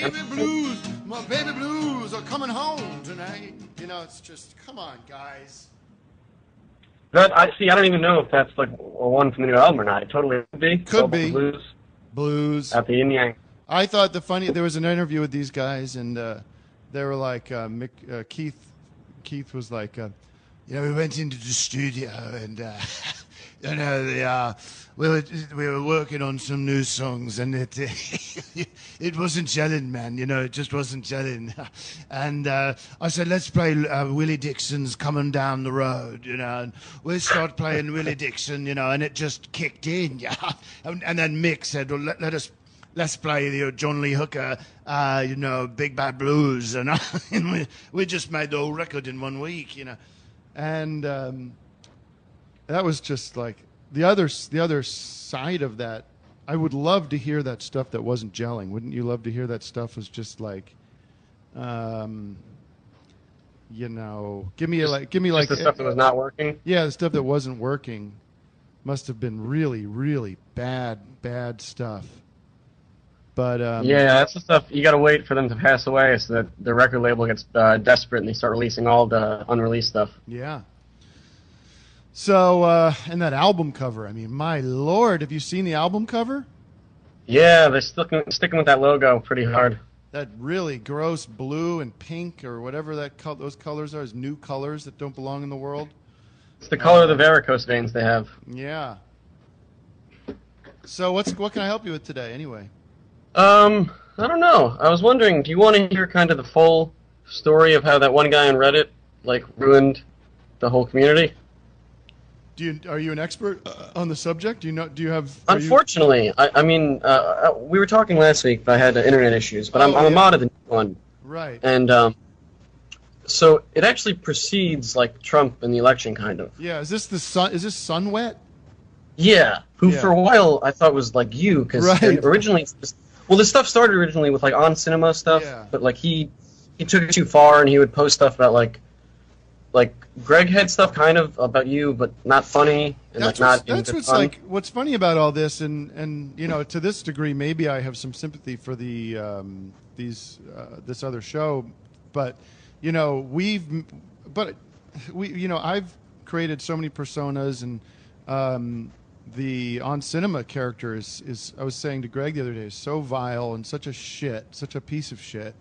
baby blues, my baby blues are coming home tonight. You know, it's just, come on, guys. That I see. I don't even know if that's like a one from the new album or not. It totally could be. Could be. Blues Blues. at the Yin Yang. I thought the funny, there was an interview with these guys, and uh, they were like, uh, Mick, uh, Keith, Keith was like, uh, you know, we went into the studio, and, uh, you know, the, uh, we were we were working on some new songs, and it it wasn't gelling, man. You know, it just wasn't gelling. And uh, I said, let's play uh, Willie Dixon's "Coming Down the Road," you know. And we start playing Willie Dixon, you know, and it just kicked in, yeah. And, and then Mick said, well, let, let us let's play the John Lee Hooker, uh, you know, Big Bad Blues, and, and we we just made the whole record in one week, you know. And um, that was just like. The other, the other side of that, I would love to hear that stuff that wasn't gelling. Wouldn't you love to hear that stuff was just like, um, you know, give me a, like, give me Just like the stuff that was not working. Yeah, the stuff that wasn't working must have been really, really bad, bad stuff. But um, Yeah, that's the stuff you got to wait for them to pass away, so that the record label gets uh, desperate and they start releasing all the unreleased stuff. yeah. So, uh, and that album cover, I mean, my Lord, have you seen the album cover? Yeah, they're sticking sticking with that logo pretty hard. That really gross blue and pink or whatever that col- those colors are, is new colors that don't belong in the world. It's the color of the varicose veins they have. Yeah. So what's what can I help you with today, anyway? Um, I don't know. I was wondering, do you want to hear kind of the full story of how that one guy on Reddit like ruined the whole community? Do you are you an expert on the subject? Do you know? Do you have? are you- Unfortunately, I, I mean, uh, we were talking last week, but I had uh, internet issues. But I'm, Oh, I'm a yeah. mod of the new one, Right. and um, so it actually precedes like Trump in the election, kind of. Yeah. Is this the sun? Is this Sun Wet? Yeah, who Yeah. for a while I thought was like you, because Right. originally, well, this stuff started originally with like on cinema stuff, Yeah. but like he he took it too far, and he would post stuff about like like Greg had stuff kind of about you, but not funny and That's like what's, not in that's good what's fun. like. What's funny about all this, and and you know, to this degree, maybe I have some sympathy for the um, these uh, this other show, but you know, we've but we you know, I've created so many personas, and um, the on cinema character is is I was saying to Greg the other day is so vile and such a shit, such a piece of shit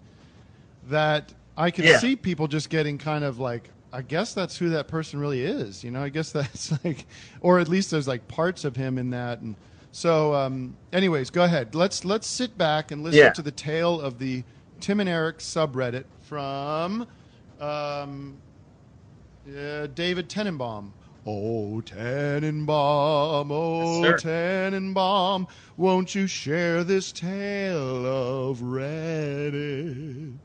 that I could Yeah. see people just getting kind of like. I guess that's who that person really is, you know. I guess that's like, or at least there's like parts of him in that. And so, um, anyways, go ahead. Let's let's sit back and listen Yeah. to the tale of the Tim and Eric subreddit from um, uh, David Tenenbaum. Oh, Tenenbaum, oh, Yes, sir. Tenenbaum, won't you share this tale of Reddit?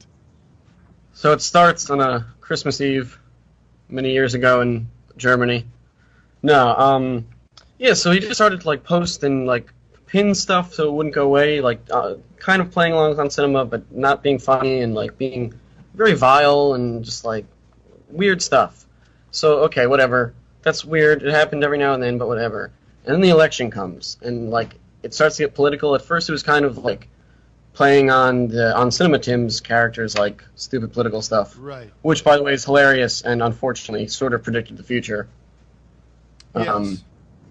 So it starts on a Christmas Eve, many years ago in Germany. No, um, yeah. So he just started to like post and like pin stuff so it wouldn't go away, like uh, kind of playing along on cinema, but not being funny and like being very vile and just like weird stuff. So okay, whatever. That's weird. It happened every now and then, but whatever. And then the election comes, and like it starts to get political. At first, it was kind of like playing on the on Cinema Tim's characters, like stupid political stuff. Right. Which, by the way, is hilarious and unfortunately sort of predicted the future. Yes. Um,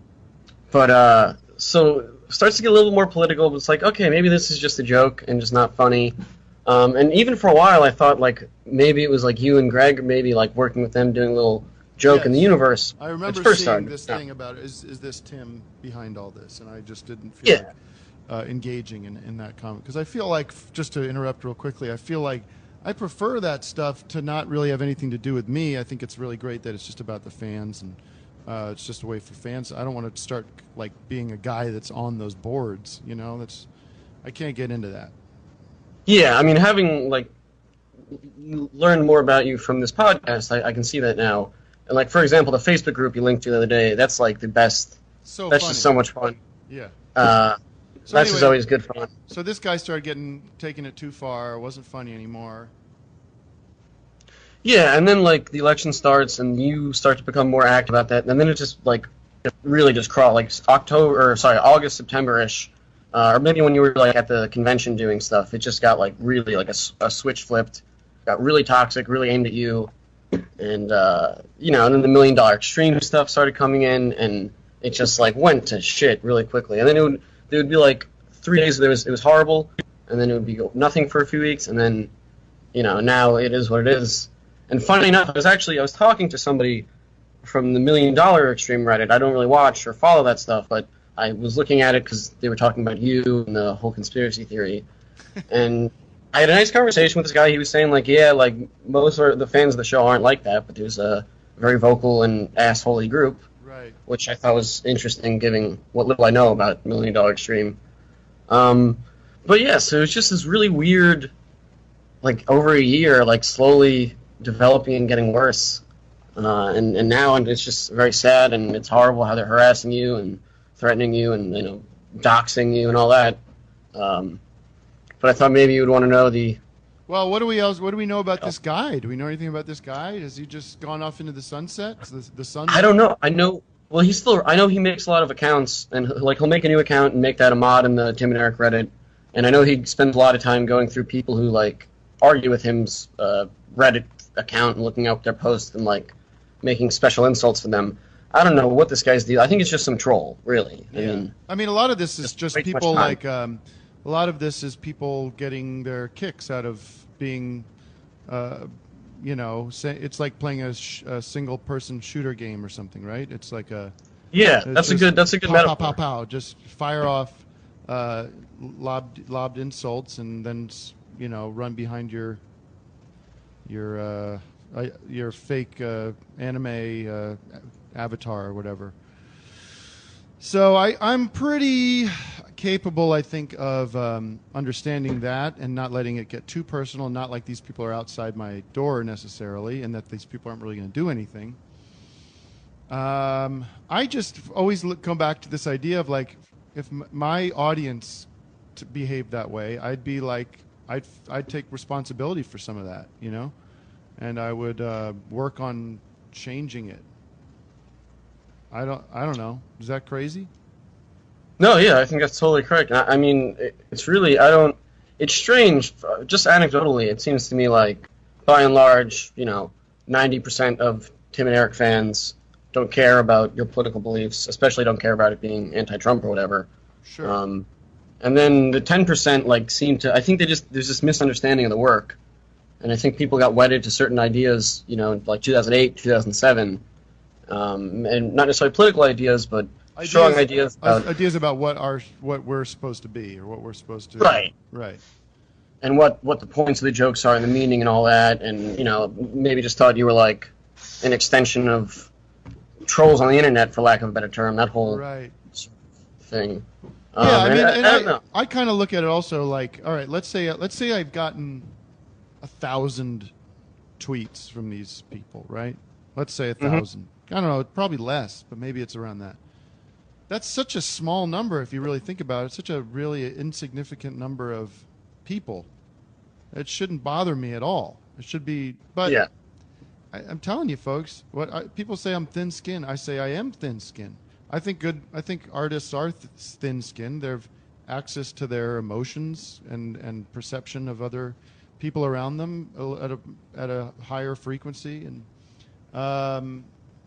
but uh, so starts to get a little more political. But it's like, okay, maybe this is just a joke and just not funny. Um, and even for a while, I thought like maybe it was like you and Greg, maybe like working with them, doing a little joke in the Yes. universe. I remember It first seeing started. this Yeah. thing about is is this Tim behind all this, and I just didn't feel Yeah. like, uh, engaging in, in that comment because I feel like f- just to interrupt real quickly, I feel like I prefer that stuff to not really have anything to do with me. I think it's really great that it's just about the fans and uh, it's just a way for fans. I don't want to start like being a guy that's on those boards. You know, that's I can't get into that. Yeah, I mean, having like l- learned more about you from this podcast, I, I can see that now. And like, for example, the Facebook group you linked to the other day, that's like the best. So that's funny. just so much fun. Yeah. Uh, So that's just anyway- always good fun. So this guy started getting taking it too far. It wasn't funny anymore. Yeah, and then like the election starts, and you start to become more active about that, and then it just like it really just crawl like October or sorry August September ish. uh, or maybe when you were like at the convention doing stuff, it just got like really like a, s- a switch flipped, got really toxic, really aimed at you, and uh, you know, and then the million dollar extreme stuff started coming in, and it just like went to shit really quickly. And then it would there would be like three days there was it was horrible, and then it would be nothing for a few weeks, and then you know now it is what it is. And funny enough, I was actually I was talking to somebody from the Million Dollar Extreme Reddit. I don't really watch or follow that stuff, but I was looking at it because they were talking about you and the whole conspiracy theory. And I had a nice conversation with this guy. He was saying, like, yeah, like, most of the fans of the show aren't like that, but there's a very vocal and assholey group, Right. which I thought was interesting, given what little I know about Million Dollar Extreme. Um, but, yeah, so it's just this really weird, like, over a year, like, slowly developing and getting worse. Uh, and, and now it's just very sad, and it's horrible how they're harassing you and threatening you and, you know, doxing you and all that. Um, but I thought maybe you would want to know the... Well, what do we else? What do we know about this guy? Do we know anything about this guy? Has he just gone off into the sunset? The, the sun? I don't know. I know... Well, he's still... I know he makes a lot of accounts, and, like, he'll make a new account and make that a mod in the Tim and Eric Reddit. And I know he spends a lot of time going through people who, like, argue with him's uh, Reddit account and looking up their posts and, like, making special insults for them. I don't know what this guy's deal. I think it's just some troll, really. I Yeah. mean, I mean, a lot of this is just way too much people time. like. Um, a lot of this is people getting their kicks out of being, uh, you know, say, it's like playing a, sh- a single-person shooter game or something, right? It's like a. yeah, it's that's a just good. That's a good pow, metaphor. pow, pow, pow. Just fire off, uh, lobbed, lobbed insults, and then you know run behind your. Your uh, uh, your fake uh, anime uh, avatar or whatever. So I, I'm pretty capable, I think, of um, understanding that and not letting it get too personal, not like these people are outside my door necessarily and that these people aren't really going to do anything. Um, I just always look, come back to this idea of like, if m- my audience to behave that way, I'd be like, I'd, I'd take responsibility for some of that, you know? And I would uh, work on changing it. I don't. I don't know. Is that crazy? No, yeah, I think that's totally correct. I, I mean, it, it's really. I don't. It's strange. uh, Just anecdotally, it seems to me like, by and large, you know, ninety percent of Tim and Eric fans don't care about your political beliefs, especially don't care about it being anti-Trump or whatever. Sure. Um, and then the ten percent like seem to. I think they just there's this misunderstanding of the work. And I think people got wedded to certain ideas, you know, like two thousand eight, two thousand seven, um, and not necessarily political ideas, but Ideas- strong ideas uh, about, ideas about what our what we're supposed to be or what we're supposed to. Right. Right. and what, what the points of the jokes are and the meaning and all that, and, you know, maybe just thought you were like an extension of trolls on the internet, for lack of a better term, that whole Right. thing. Yeah, Um, I and mean, I, and I don't I, know. I kind of look at it also like, all right, let's say let's say I've gotten a thousand tweets from these people, right? Let's say a Mhm. thousand. I don't know, probably less, but maybe it's around that. That's such a small number if you really think about it. Such a really insignificant number of people. It shouldn't bother me at all. It should be, but Yeah. I, I'm telling you, folks. What I, people say, I'm thin-skinned. I say I am thin-skinned. I think good. I think artists are th- thin-skinned. They have access to their emotions and, and perception of other people around them at a at a higher frequency. And um,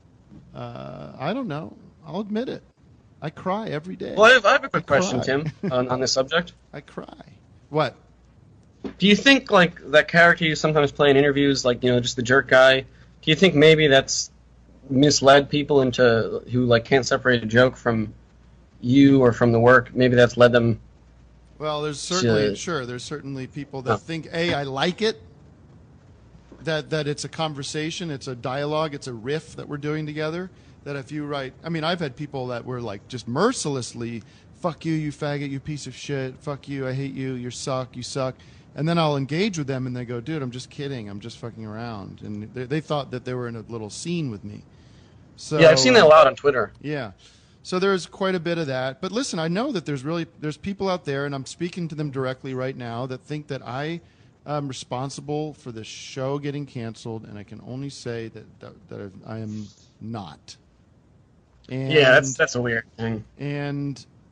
uh, I don't know. I'll admit it. I cry every day. Well, I have, I have a quick I question, cry. Tim, on, on this subject. I cry. What? Do you think, like, that character you sometimes play in interviews, like, you know, just the jerk guy, do you think maybe that's misled people into, who, like, can't separate a joke from you or from the work? Maybe that's led them... Well, there's certainly to- sure. There's certainly people that Oh. think, a, I like it. That that it's a conversation, it's a dialogue, it's a riff that we're doing together. That if you write, I mean, I've had people that were like just mercilessly, fuck you, you faggot, you piece of shit, fuck you, I hate you, you suck, you suck. And then I'll engage with them and they go, dude, I'm just kidding, I'm just fucking around. And they, they thought that they were in a little scene with me. So Yeah, I've seen that a lot on Twitter. yeah. So there's quite a bit of that. But listen, I know that there's really there's people out there, and I'm speaking to them directly right now, that think that I am responsible for the show getting canceled, and I can only say that that, that I am not. And, Yeah, that's that's a weird thing. and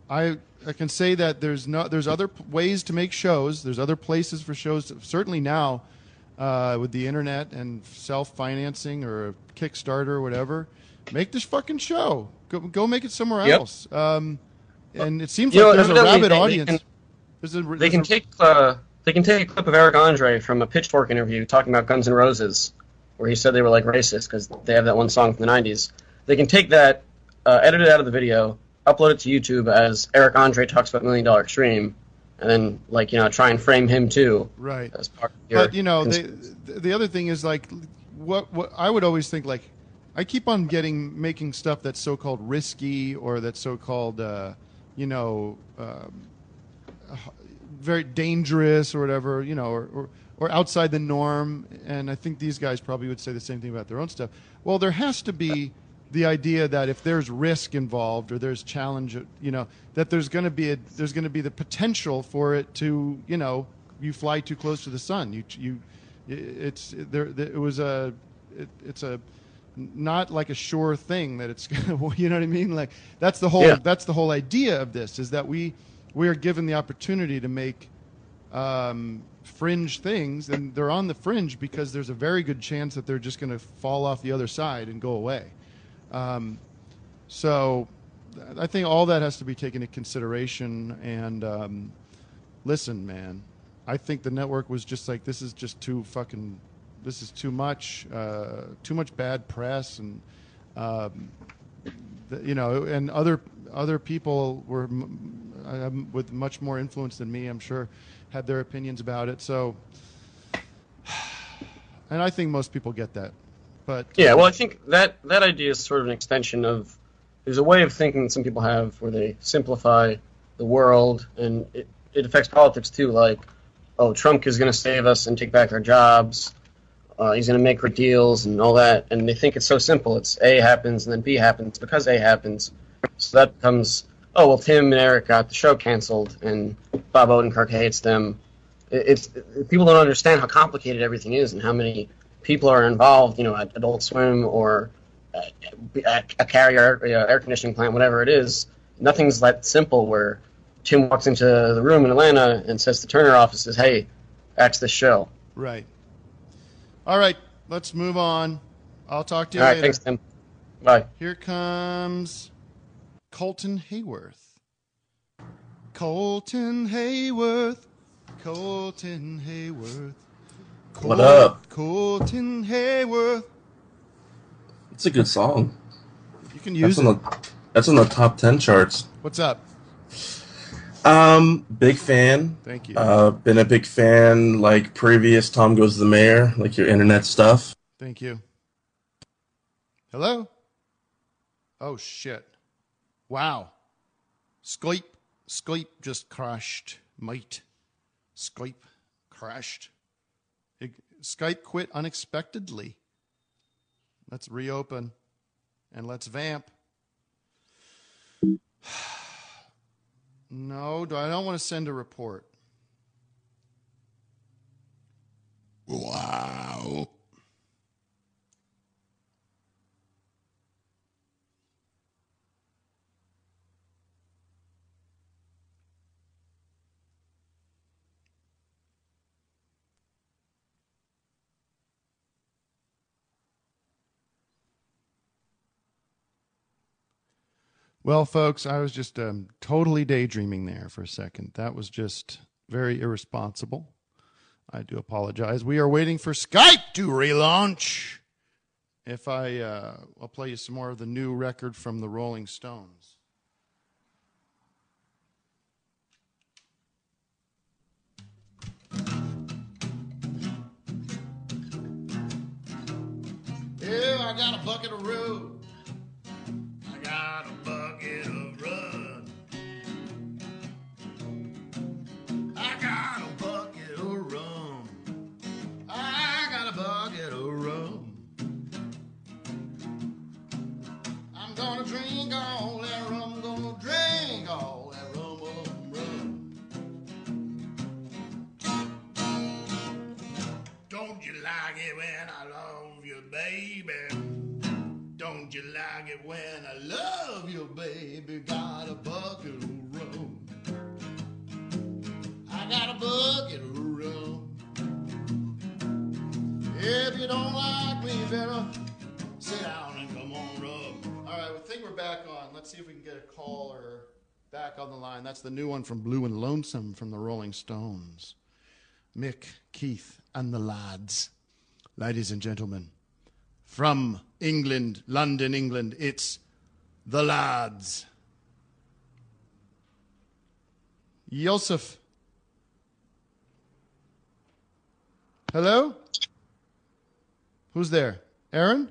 I I can say that there's no there's other p- ways to make shows. There's other places for shows. To, certainly now, uh, with the internet and self-financing or Kickstarter or whatever, make this fucking show. Go go make it somewhere Yep. else. Um, and it seems You like know, there's a evidently rabid they- they audience. can- There's a, They there's can a- take uh, they can take a clip of Eric Andre from a Pitchfork interview talking about Guns N' Roses, where he said they were like racist because they have that one song from the nineties. They can take that, uh, edit it out of the video, upload it to YouTube as Eric Andre talks about Million Dollar Extreme, and then like you know try and frame him too. Right. As part of your But you know, they, cons- the other thing is like, what what I would always think like, I keep on getting making stuff that's so-called risky or that's so-called, uh, you know, um, very dangerous or whatever, you know, or, or or outside the norm. And I think these guys probably would say the same thing about their own stuff. Well, there has to be the idea that if there's risk involved or there's challenge, you know, that there's going to be a there's going to be the potential for it to, you know, you fly too close to the sun. You you, it's there. It was a, it, it's a, not like a sure thing that it's gonna. You know what I mean? Like that's the whole Yeah. that's the whole idea of this is that we we are given the opportunity to make um, fringe things, and they're on the fringe because there's a very good chance that they're just going to fall off the other side and go away. Um, so I think all that has to be taken into consideration. And um, listen, man, I think the network was just like, this is just too fucking, this is too much, uh, too much bad press, and um, the, you know, and other other people were m- um, with much more influence than me, I'm sure, had their opinions about it. So, and I think most people get that. But Yeah, well, I think that that idea is sort of an extension of there's a way of thinking that some people have where they simplify the world, and it, it affects politics too. Like, oh, Trump is going to save us and take back our jobs. Uh, he's going to make great deals and all that, and they think it's so simple. It's A happens and then B happens because A happens. So that becomes, oh, well, Tim and Eric got the show canceled, and Bob Odenkirk hates them. It, it's it, people don't understand how complicated everything is and how many people are involved, you know, at Adult Swim or at, at a carrier air, air conditioning plant, whatever it is. Nothing's that simple where Tim walks into the room in Atlanta and says to Turner offices, hey, axe this show. right. All right, let's move on. I'll talk to you All right, later. thanks, Tim. Bye. Here comes Colton Hayworth. Colton Hayworth. Colton Hayworth. Col- What up? Colton Hayworth. It's a good song. You can use That's it. on the that's on the top ten charts. What's up? Um, big fan. Thank you. Uh, been a big fan like previous Tom Goes to the Mayor, like your internet stuff. Thank you. Hello? Oh, shit. Wow. Skype. Skype just crashed. Might. Skype crashed. It, Skype quit unexpectedly. Let's reopen. And let's vamp. No, do I don't want to send a report. Wow. Well, folks, I was just um, totally daydreaming there for a second. That was just very irresponsible. I do apologize. We are waiting for Skype to relaunch. If I, uh, I'll play you some more of the new record from the Rolling Stones. Yeah, I got a bucket of road. I got a bucket of rum. I got a bucket of rum. I got a bucket of rum. I'm gonna drink all that rum. Gonna drink all that rum, rum, rum. Don't you like it when I love you, baby? Don't you like it when I love you, baby? Got a bucket of rum. let's see if we can get a caller back on the line. That's the new one from Blue and Lonesome from the Rolling Stones. Mick, Keith, and the lads. Ladies and gentlemen, from England, London, England, it's the lads. Yosef. Hello? Who's there? Aaron?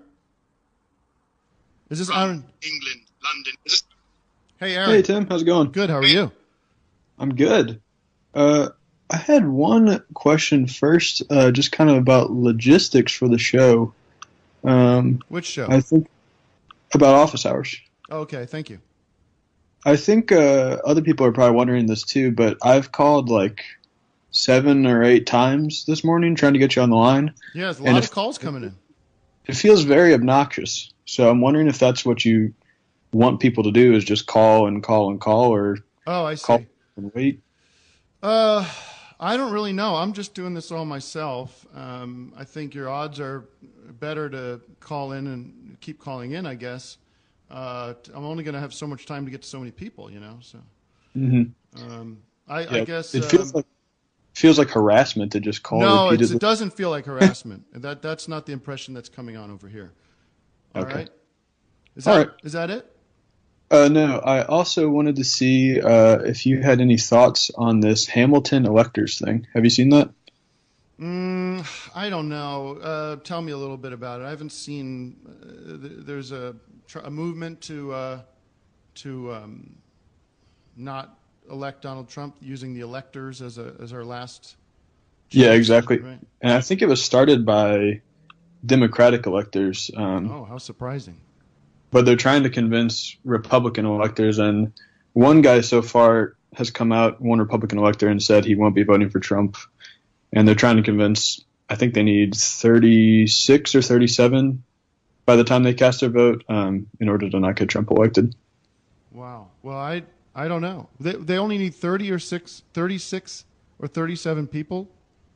Is this Aaron? England, London. Is this... Hey, Aaron. Hey, Tim. How's it going? Good. How are you? I'm good. Uh, I had one question first, uh, just kind of about logistics for the show. Um, Which show? I think about office hours. Okay, thank you. I think uh, other people are probably wondering this too, but I've called like seven or eight times this morning trying to get you on the line. Yeah, there's a And lot if- of calls coming in. It feels very obnoxious. So I'm wondering if that's what you want people to do, is just call and call and call, or Oh, I see. call and wait. Uh, I don't really know. I'm just doing this all myself. Um, I think your odds are better to call in and keep calling in, I guess. Uh, t- I'm only going to have so much time to get to so many people, you know. So, Mm-hmm. um, I, Yeah, I guess it feels um, like feels like harassment to just call no, it's, repeatedly. it doesn't feel like harassment. that that's not the impression that's coming on over here. All right. Okay. Is All that right. is that it? Uh, no, I also wanted to see uh, if you had any thoughts on this Hamilton electors thing. Have you seen that? Mm, I don't know. Uh, tell me a little bit about it. I haven't seen. Uh, th- there's a, tr- a movement to uh, to um, not elect Donald Trump using the electors as a as our last. Yeah, choice, exactly. right? And I think it was started by Democratic electors, um, Oh, how surprising! but they're trying to convince Republican electors. And one guy so far has come out, one Republican elector, and said he won't be voting for Trump. And they're trying to convince, I think they need thirty-six or thirty-seven by the time they cast their vote um, in order to not get Trump elected. Wow. Well, I I don't know. They they only need thirty or six, thirty-six or thirty-seven people.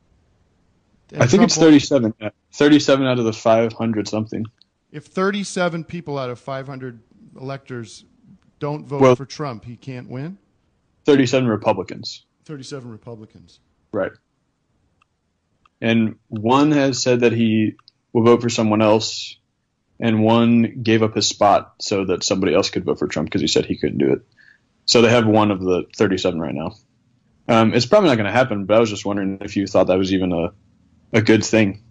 And I think Trump it's will- thirty-seven. yeah. thirty-seven out of the five hundred something. If thirty-seven people out of five hundred electors don't vote Well- for Trump, he can't win. thirty-seven Republicans. thirty-seven Republicans. Right. And one has said that he will vote for someone else, and one gave up his spot so that somebody else could vote for Trump because he said he couldn't do it. So they have one of the thirty-seven right now. Um, it's probably not going to happen, but I was just wondering if you thought that was even a, a good thing.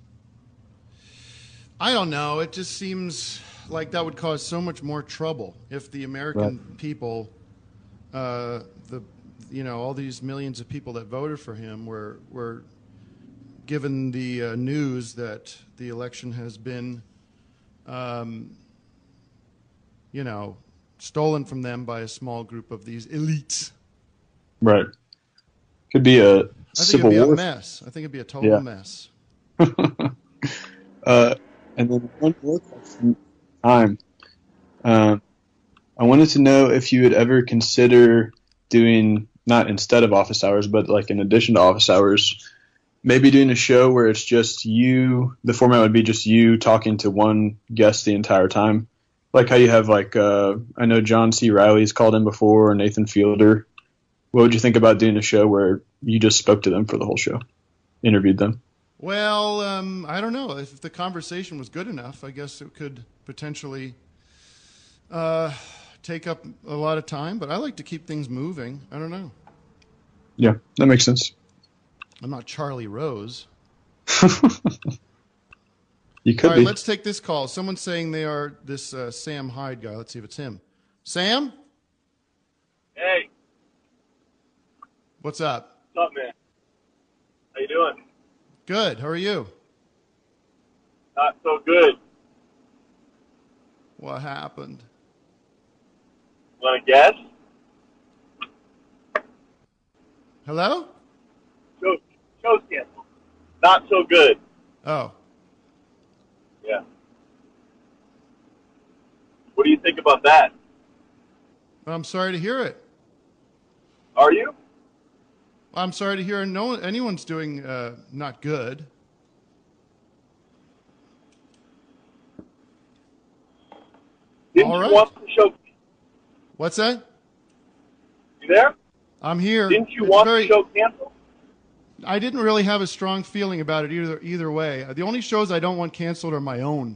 I don't know. It just seems like that would cause so much more trouble if the American people, uh, the you know, all these millions of people that voted for him were were given the uh, news that the election has been, um, you know, stolen from them by a small group of these elites. Right. Could be a I think civil it'd be war. a mess. I think it'd be a total Yeah. mess. Uh, and then one more question. Time. Um, I wanted to know if you would ever consider doing, not instead of office hours, but like in addition to office hours, maybe doing a show where it's just you. The format would be just you talking to one guest the entire time. Like how you have like, uh, I know John C. Riley's called in before, or Nathan Fielder. What would you think about doing a show where you just spoke to them for the whole show, interviewed them? Well, um, I don't know. If the conversation was good enough, I guess it could potentially uh, take up a lot of time. But I like to keep things moving. I don't know. Yeah, that makes sense. I'm not Charlie Rose. You could All right, be. let's take this call. Someone's saying they are this uh, Sam Hyde guy. Let's see if it's him. Sam, Hey, what's up? what's up, man? How you doing? Good. How are you? Not so good. What happened? Want to guess? Hello? Show, show's canceled. Not so good. Oh, Yeah. What do you think about that? I'm sorry to hear it. Are you? I'm sorry to hear no one, anyone's doing uh, not good. Didn't All you right. want the show? What's that? You there? I'm here. Didn't you It's want very- the show canceled? I didn't really have a strong feeling about it either either way. The only shows I don't want canceled are my own.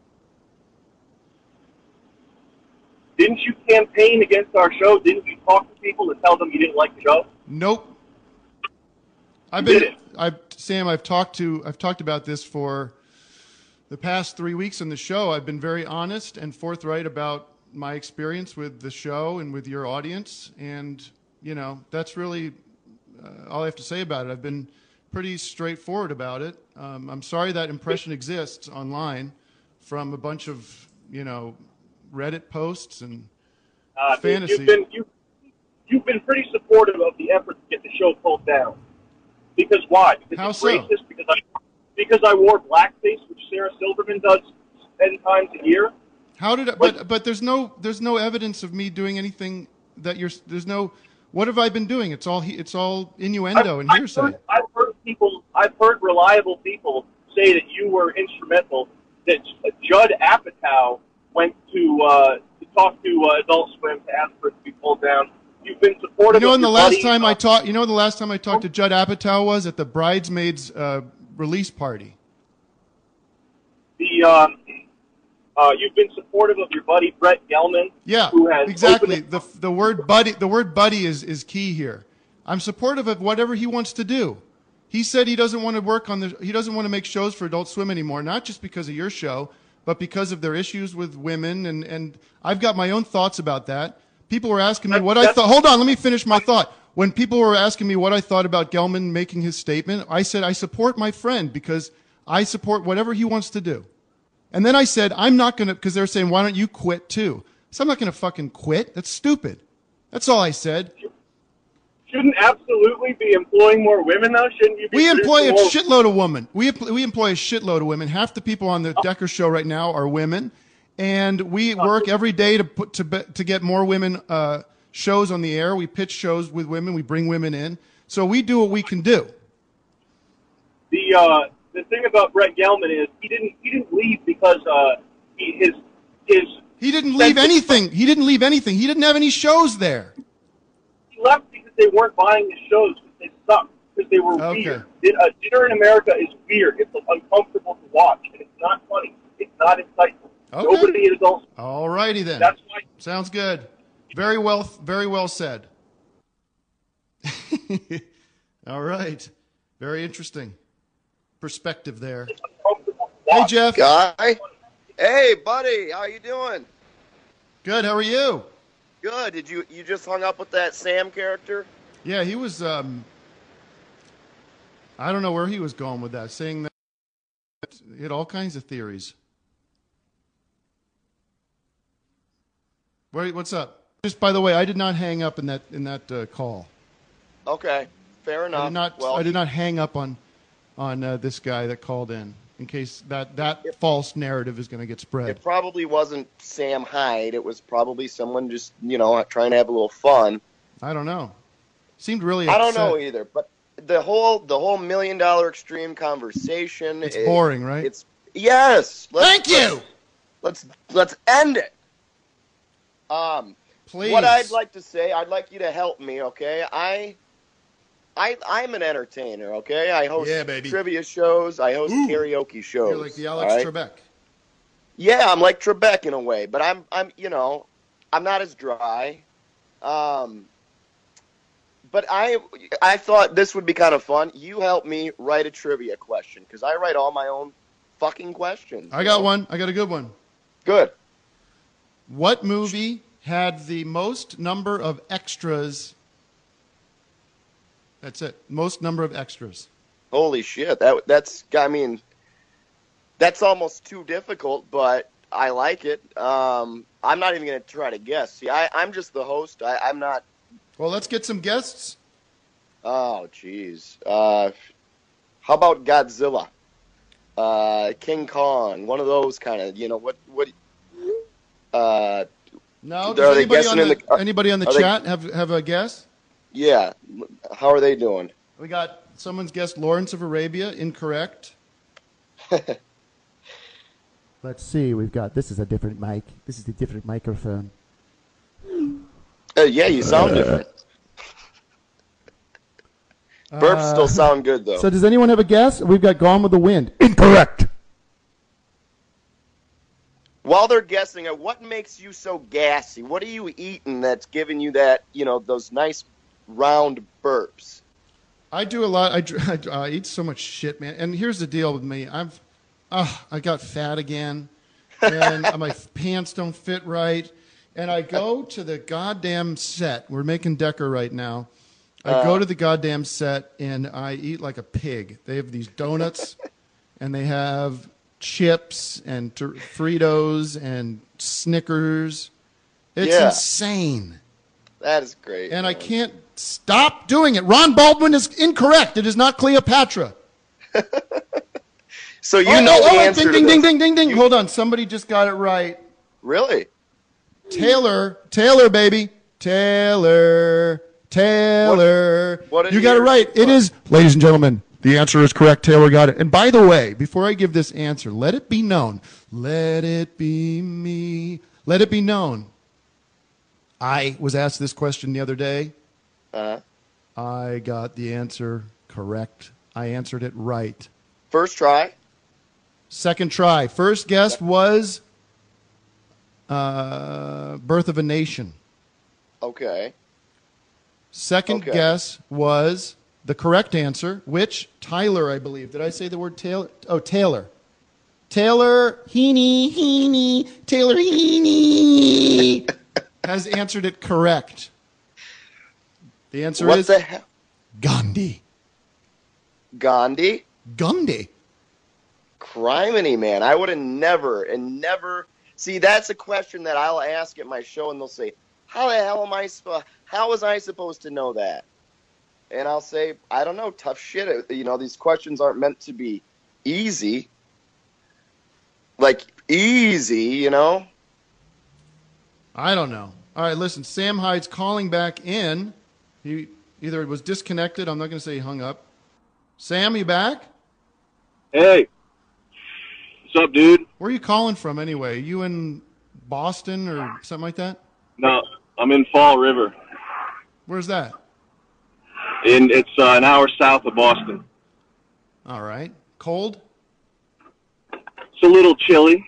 Didn't you campaign against our show? Didn't you talk to people to tell them you didn't like the show? Nope. I've You been did it. I've Sam, I've talked to I've talked about this for the past three weeks on the show. I've been very honest and forthright about my experience with the show and with your audience, and you know, that's really uh, all I have to say about it. I've been pretty straightforward about it. Um, I'm sorry that impression exists online from a bunch of, you know, Reddit posts and Uh, fantasy. You've been you, you've been pretty supportive of the effort to get the show pulled down. Because why? Because How it's so? racist. Because I because I wore blackface, which Sarah Silverman does ten times a year. How did I, but but there's no there's no evidence of me doing anything that you're there's no what have I been doing? It's all he- it's all innuendo and I've hearsay. heard, I've heard people, I've heard reliable people say that you were instrumental. That Judd Apatow went to uh, to talk to uh, Adult Swim to ask for it to be pulled down. You've been You supportive. know, of when the your last buddy, time uh, I talked, you know, the last time I talked to Judd Apatow was at the bridesmaids uh, release party. the um, uh, you've been supportive of your buddy Brett Gelman. Yeah, who has exactly. opened- The the word buddy the word buddy is is key here. I'm supportive of whatever he wants to do. He said he doesn't want to work on the he doesn't want to make shows for Adult Swim anymore, not just because of your show, but because of their issues with women, and and I've got my own thoughts about that. People were asking me what I thought. Hold on, let me finish my thought. When people were asking me what I thought about Gelman making his statement, I said I support my friend because I support whatever he wants to do. And then I said, I'm not going to, because they're saying, why don't you quit too? So I'm not going to fucking quit. That's stupid. That's all I said. Shouldn't absolutely be employing more women, though? Shouldn't you be We employ a producing more- shitload of women. We, empl- we employ a shitload of women. Half the people on the Decker show right now are women. And we work every day to put to, be- to get more women uh, shows on the air. We pitch shows with women. We bring women in. So we do what we can do. The uh, the thing about Brett Gelman is he didn't he didn't leave because uh, he, his his He didn't leave anything. He didn't leave anything. He didn't have any shows there. he left because they weren't buying his shows because they sucked because they were Okay. weird. Din- uh, Dinner in America is weird. It's uncomfortable to watch and it's not funny. It's not insightful. Okay. Nobody is adults. All righty then. That's why. Sounds good. Very well, very well said. All right. Very interesting perspective there. Hey, Jeff. Guy. Hey, buddy. How you doing? Good. How are you? Good. Did you you just hung up with that Sam character? Yeah, he was. Um, I don't know where he was going with that, saying that he had all kinds of theories. Where, what's up? Just by the way, I did not hang up in that in that uh, call. Okay, fair enough. I did not. well, I did not hang up on on uh, this guy that called in, in case that that false narrative is going to get spread. it probably wasn't Sam Hyde. It was probably someone just you know trying to have a little fun. I don't know. Seemed really. I don't upset. know either, but the whole the whole million dollar extreme conversation. It's is- boring, right? It's yes. Let's, Thank you. Let's, let's let's end it. Um, Please. What I'd like to say, I'd like you to help me, okay? I, I, I'm an entertainer, okay? I host Yeah, baby. trivia shows. I host karaoke shows. You're like the Alex all right? Trebek. Yeah, I'm like Trebek in a way, but I'm, I'm, you know, I'm not as dry. Um, but I, I thought this would be kind of fun. You help me write a trivia question because I write all my own fucking questions. I got one. I got a good one. Good. What movie had the most number of extras? That's it. Most number of extras. Holy shit! That that's I mean, that's almost too difficult, but I like it. Um, I'm not even gonna try to guess. See, I, I'm just the host. I, I'm not. Well, let's get some guests. Oh, jeez. Uh, how about Godzilla? Uh, King Kong, one of those kind of. You know what? What? Uh, No. are Does they anybody guessing on in the, the? anybody on the are they- chat have have a guess? yeah. How are they doing? We got someone's guessed Lawrence of Arabia. Incorrect. Let's see. We've got this is a different mic. This is a different microphone. Uh, yeah, you sound different. Burps Uh, still sound good, though. So does anyone have a guess? We've got Gone with the Wind. Incorrect. While they're guessing it, what makes you so gassy? What are you eating that's giving you that, you know, those nice round burps? I do a lot. I, dr- I, I eat so much shit, man. And here's the deal with me. I've, uh, I got fat again, and my pants don't fit right. And I go to the goddamn set. We're making Decker right now. I Uh. go to the goddamn set, and I eat like a pig. They have these donuts, and they have chips and Tor- Fritos and Snickers. It's Yeah. insane. That is great. And I can't stop doing it. Ron Baldwin is incorrect. It is not Cleopatra. So you oh, know oh, the oh, answer ding, to ding, this. ding, ding, ding, ding. Hold on. Somebody just got it right. Really? Taylor. Taylor, baby. Taylor. Taylor. What- what did you got it you- right. It is, ladies and gentlemen, the answer is correct. Taylor got it. And by the way, before I give this answer, let it be known. Let it be me. Let it be known. I was asked this question the other day. Uh, I got the answer correct. I answered it right. first try. Second try. First guess was uh, Birth of a Nation. Okay. Second Okay. guess was the correct answer, which Tyler, I believe. Did I say the word Taylor? Oh, Taylor. Taylor Heaney, Heaney, Taylor Heaney has answered it correct. The answer What is the hell? Gandhi. Gandhi? Gandhi. Criminy, man. I would have never and never. See, that's a question that I'll ask at my show, and they'll say, how the hell am I supposed, how was I supposed to know that? And I'll say, I don't know, tough shit. You know, these questions aren't meant to be easy. Like, easy, you know? I don't know. All right, listen, Sam Hyde's calling back in. He either was disconnected. I'm not going to say he hung up. Sam, you back? Hey. What's up, dude? Where are you calling from anyway? You in Boston or something like that? No, I'm in Fall River, Where's that? and it's uh, an hour south of Boston. All right. Cold? It's a little chilly.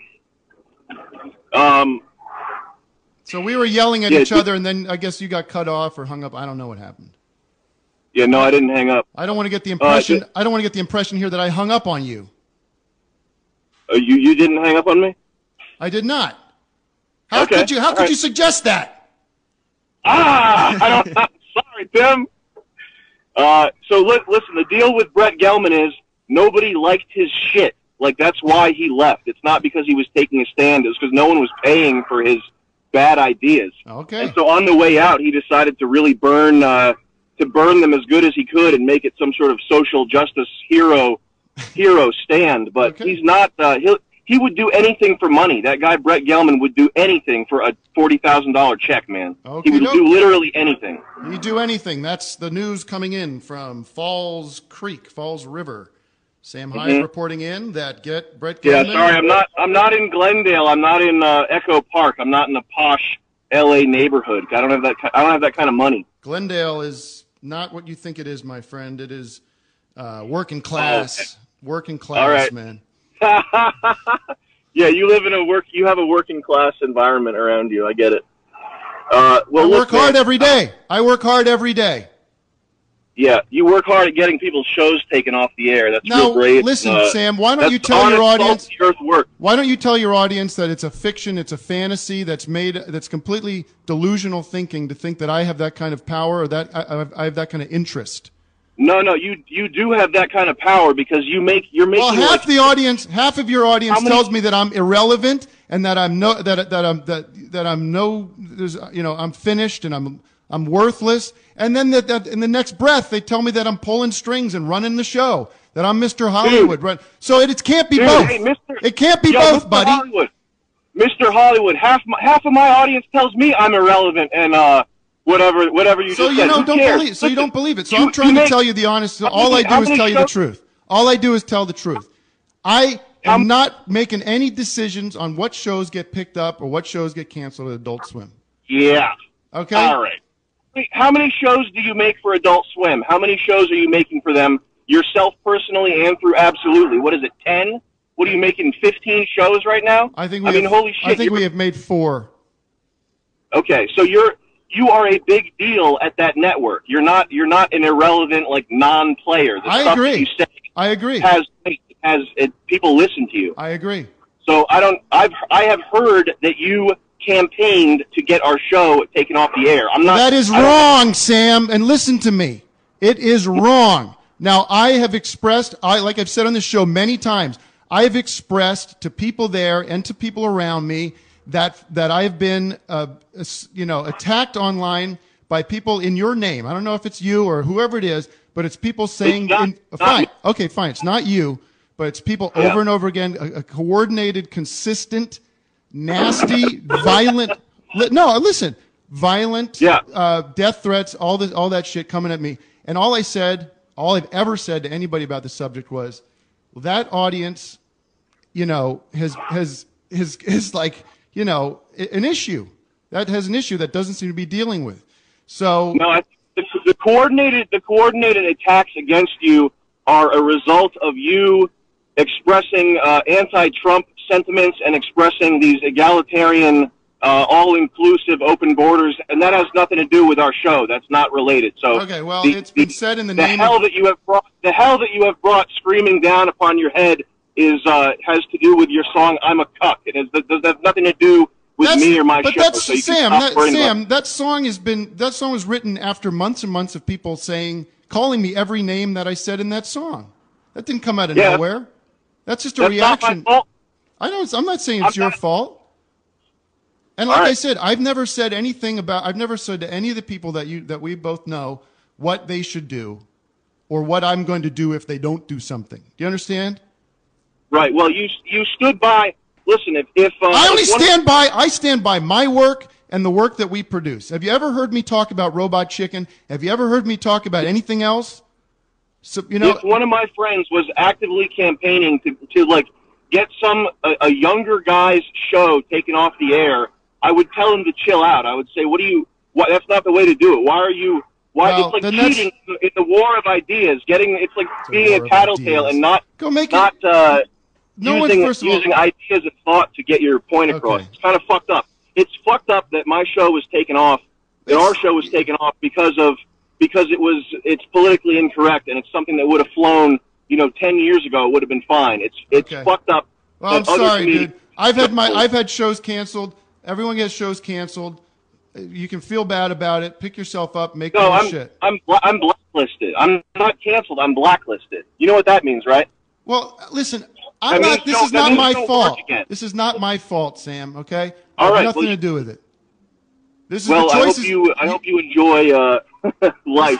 Um, So we were yelling at Yeah, each dude. other, and then I guess you got cut off or hung up. I don't know what happened. yeah, no, I didn't hang up. I don't want to get the impression. Uh, I don't want to get the impression here that I hung up on you. Uh, you you didn't hang up on me? I did not. How Okay, could you? How all could right. you suggest that? Ah, I don't. Sorry, Tim. Uh, so li- listen, the deal with Brett Gelman is nobody liked his shit. Like, that's why he left. It's not because he was taking a stand. It's because no one was paying for his bad ideas. Okay. And so on the way out, he decided to really burn uh, to burn them as good as he could and make it some sort of social justice hero hero stand. But Okay. he's not. Uh, he he would do anything for money. That guy Brett Gelman would do anything for a forty thousand dollar check, man. Okay, he would no. do literally anything. You do anything. That's the news coming in from Falls Creek, Falls River. Sam Hyde Mhm. reporting in that get Brett Yeah, Gelman. sorry, I'm not. I'm not in Glendale. I'm not in uh, Echo Park. I'm not in the posh L A neighborhood. I don't have that. ki- I don't have that kind of money. Glendale is not what you think it is, my friend. It is uh, working class. Working class, All right. man. Yeah, you live in a work. You have a working class environment around you. I get it. Uh, well, I look, work hard man, every day. I work hard every day. Yeah, you work hard at getting people's shows taken off the air. That's Now, real great. listen, Uh, Sam, why don't that's you tell your honest, audience- salty earth work. Why don't you tell your audience that it's a fiction, it's a fantasy that's made, that's completely delusional thinking to think that I have that kind of power or that I, I have that kind of interest. No, no, you you do have that kind of power because you make you're making. Well, half like, the audience, half of your audience How many- tells me that I'm irrelevant and that I'm no, that that I'm that that I'm no, there's, you know, I'm finished and I'm I'm worthless. And then that, that in the next breath they tell me that I'm pulling strings and running the show, that I'm Mister Hollywood. Right? So it, it can't be Dude, both. hey, Mister It can't be Yo, both, Mister buddy. Hollywood, Mister Hollywood, half my, half of my audience tells me I'm irrelevant and uh whatever whatever you So just you said. know, Who don't cares? believe. So you Listen, don't believe it. So you- I'm trying you to make- tell you the honest. How All many- I how do is many tell you the shows- truth. All I do is tell the truth. I am not making any decisions on what shows get picked up or what shows get canceled at Adult Swim. Yeah, Okay. All right. Wait, how many shows do you make for Adult Swim? How many shows are you making for them yourself personally and through Absolutely? What is it, ten? What are you making, fifteen shows right now? I think we I mean, have, holy shit. I think you're- we have made four. Okay, so you're you are a big deal at that network. You're not you're not an irrelevant like non-player. The I stuff agree. That you say I agree. has has it, people listen to you. I agree. So I don't I've I have heard that you campaigned to get our show taken off the air. I'm not. That is I don't- wrong, Sam. And listen to me. It is wrong. Now, I have expressed, I like I've said on this show many times, I have expressed to people there and to people around me that that I've been, uh, you know, attacked online by people in your name. I don't know if it's you or whoever it is, but it's people saying, It's not- in, not fine, me. okay, fine, it's not you, but it's people Yeah. over and over again, a, a coordinated, consistent, nasty, violent. Li- no, listen, violent, Yeah. uh, death threats, all this, all that shit coming at me. And all I said, all I've ever said to anybody about the subject was, well, that audience, you know, has has has is like, you know, i- an issue that has an issue that doesn't seem to be dealing with. So No, I, the, the coordinated the coordinated attacks against you are a result of you expressing uh, anti-Trump sentiments and expressing these egalitarian, uh, all-inclusive, open borders, and that has nothing to do with our show. That's not related. So okay, well, the, it's been the, said in the the name hell of that you have brought the hell that you have brought screaming down upon your head is uh, has to do with your song "I'm a Cuck." It has, that does have nothing to do with That's- me or my but show. that's so you can Sam. stop That, worrying about Sam, that song has been that song was written after months and months of people saying, calling me every name that I said in that song. That didn't come out of Yeah. nowhere. That's just a That's not my reaction. fault. I know. It's, I'm not saying it's I'm your not- fault. And All like I right. said, I've never said anything about. I've never said to any of the people that you that we both know what they should do, or what I'm going to do if they don't do something. Do you understand? Right. Well, you you stood by. Listen, if if uh, I only if one- stand by. I stand by my work and the work that we produce. Have you ever heard me talk about Robot Chicken? Have you ever heard me talk about anything else? So you know, if one of my friends was actively campaigning to to like get some a, a younger guy's show taken off the air, I would tell him to chill out. I would say, "What do you? What? That's not the way to do it. Why are you? Why Well, it's like then that's- cheating in the war of ideas. Getting it's like a being war a of tattletale ideas. and not Go make it- not uh, No one, using first of all- using ideas and thought to get your point across. Okay. It's kind of fucked up. It's fucked up that my show was taken off. That It's- our show was taken off because of because it was it's politically incorrect and it's something that would have flown, you know, ten years ago. It would have been fine. It's it's Okay. fucked up. Well, I'm that other sorry, comedians- dude. I've had my I've had shows canceled. Everyone gets shows canceled. You can feel bad about it. Pick yourself up. Make No, more I'm shit. I'm bla- I'm blacklisted. I'm not canceled. I'm blacklisted. You know what that means, right? Well, listen. I'm That not. means This don't- is that not means my don't fault. work again. This is not my fault, Sam. Okay. All It has right, nothing well, to do with it. This is Well, the I hope choices. you I hope you enjoy uh, life.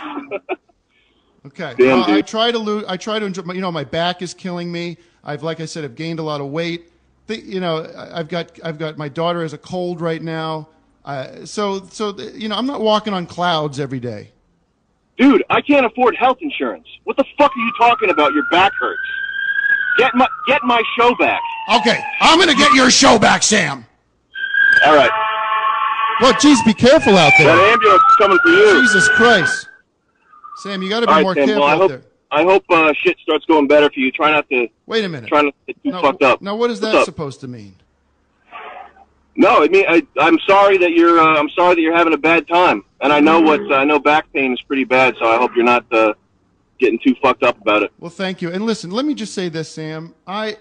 Okay. Damn, Well, I dude. try to lose. I try to enjoy. You know, my back is killing me. I've, like I said, I've gained a lot of weight. The, you know, I- I've got, I've got my daughter has a cold right now. Uh, so, so you know, I'm not walking on clouds every day. Dude, I can't afford health insurance. What the fuck are you talking about? Your back hurts. Get my get my show back. Okay, I'm gonna get your show back, Sam. All right. Well, geez, be careful out there. That ambulance is coming for you. Jesus Christ, Sam, you got to be All right, more Sam. careful Well, I out hope there. I hope uh, shit starts going better for you. Try not to Wait a minute. try not to get too No, fucked up. Now, what is What's that up? supposed to mean? No, I mean I, I'm sorry that you're uh, I'm sorry that you're having a bad time, and I know what uh, I know back pain is pretty bad, so I hope you're not uh, getting too fucked up about it. Well, thank you. And listen, let me just say this, Sam. I,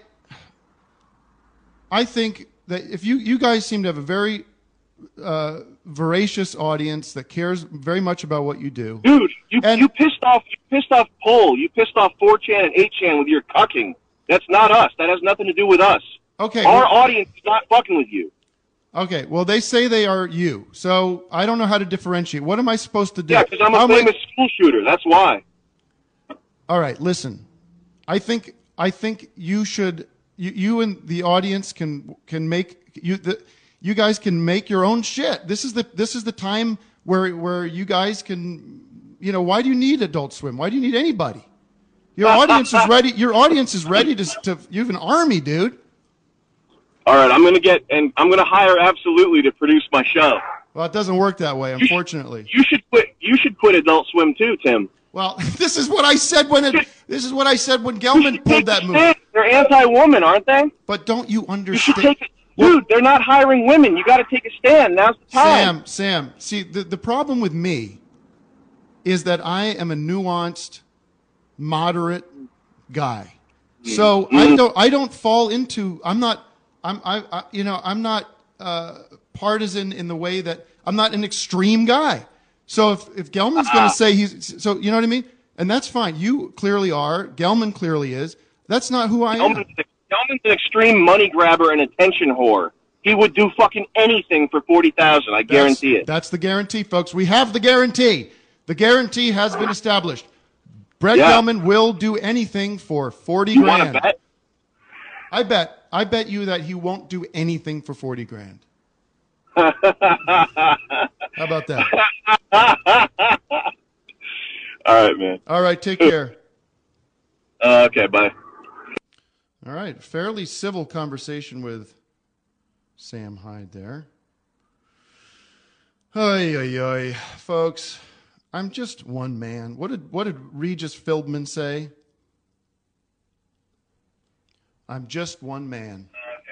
I think that if you you guys seem to have a very uh, voracious audience that cares very much about what you do. Dude, you And- you pissed off you pissed off Poll, you pissed off four chan and eight chan with your cucking. That's not us. That has nothing to do with us. Okay. Our well- audience is not fucking with you. Okay. Well, they say they are you, so I don't know how to differentiate. What am I supposed to do? Yeah, because I'm a How am I- famous school shooter. That's why. All right, listen. I think I think you should you, you and the audience can can make you the you guys can make your own shit. This is the this is the time where where you guys can you know, why do you need Adult Swim? Why do you need anybody? Your audience is ready. Your audience is ready to to you have an army, dude. All right, I'm gonna get and I'm gonna hire Absolutely to produce my show. Well, it doesn't work that way, unfortunately. You should quit. You should quit Adult Swim too, Tim. Well, this is what I said when it. This is what I said when Gelman pulled that move. They're anti-woman, aren't they? But don't you You understand? should take it. Dude, they're not hiring women. You got to take a stand. Now's the time. Sam, Sam, see, the, the problem with me is that I am a nuanced, moderate guy. So I don't, I don't fall into, I'm not, I'm, I, I you know, I'm not uh, partisan in the way that, I'm not an extreme guy. So if, if Gelman's going to say he's, so you know what I mean? And that's fine. You clearly are. Gelman clearly is. That's not who I am. Gelman's, Gelman's an extreme money grabber and attention whore. He would do fucking anything for forty thousand. I guarantee that's, it. That's the guarantee, folks. We have the guarantee. The guarantee has been established. Brett Yeah. Gelman will do anything for forty You grand. want to bet? I bet. I bet you that he won't do anything for forty grand. How about that? All right, man. All right, take care. Uh, okay, bye. All right, fairly civil conversation with Sam Hyde there. Oy, oy, oy. Folks, I'm just one man. What did what did Regis Philbin say? I'm just one man.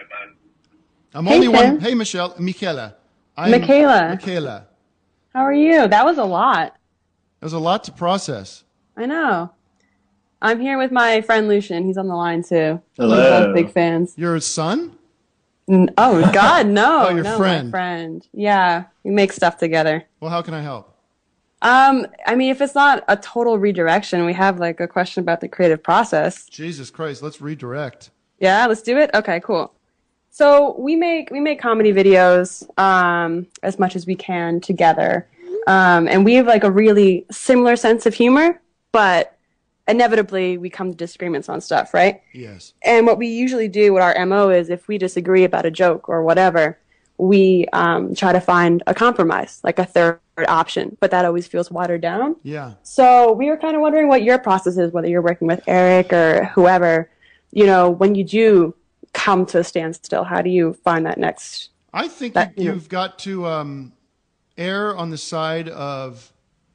I'm Hey, only Tim. one. Hey, Michelle, Michaela. I'm Michaela. Michaela. How are you? That was a lot. There's a lot to process. I know. I'm here with my friend Lucian. He's on the line too. Hello. We're both big fans. You're his son? N- Oh God, no. Oh, your no, friend. My friend. Yeah, we make stuff together. Well, how can I help? Um, I mean, if it's not a total redirection, we have like a question about the creative process. Jesus Christ, let's redirect. Yeah, let's do it. Okay, cool. So we make we make comedy videos um, as much as we can together, um, and we have like a really similar sense of humor, but inevitably we come to disagreements on stuff, right? Yes. And what we usually do, what our M O is, if we disagree about a joke or whatever, we um, try to find a compromise, like a third option, but that always feels watered down. Yeah. So we were kind of wondering what your process is, whether you're working with Eric or whoever, you know, when you do come to a standstill, how do you find that next? I think that, you, you know- you've got to um, err on the side of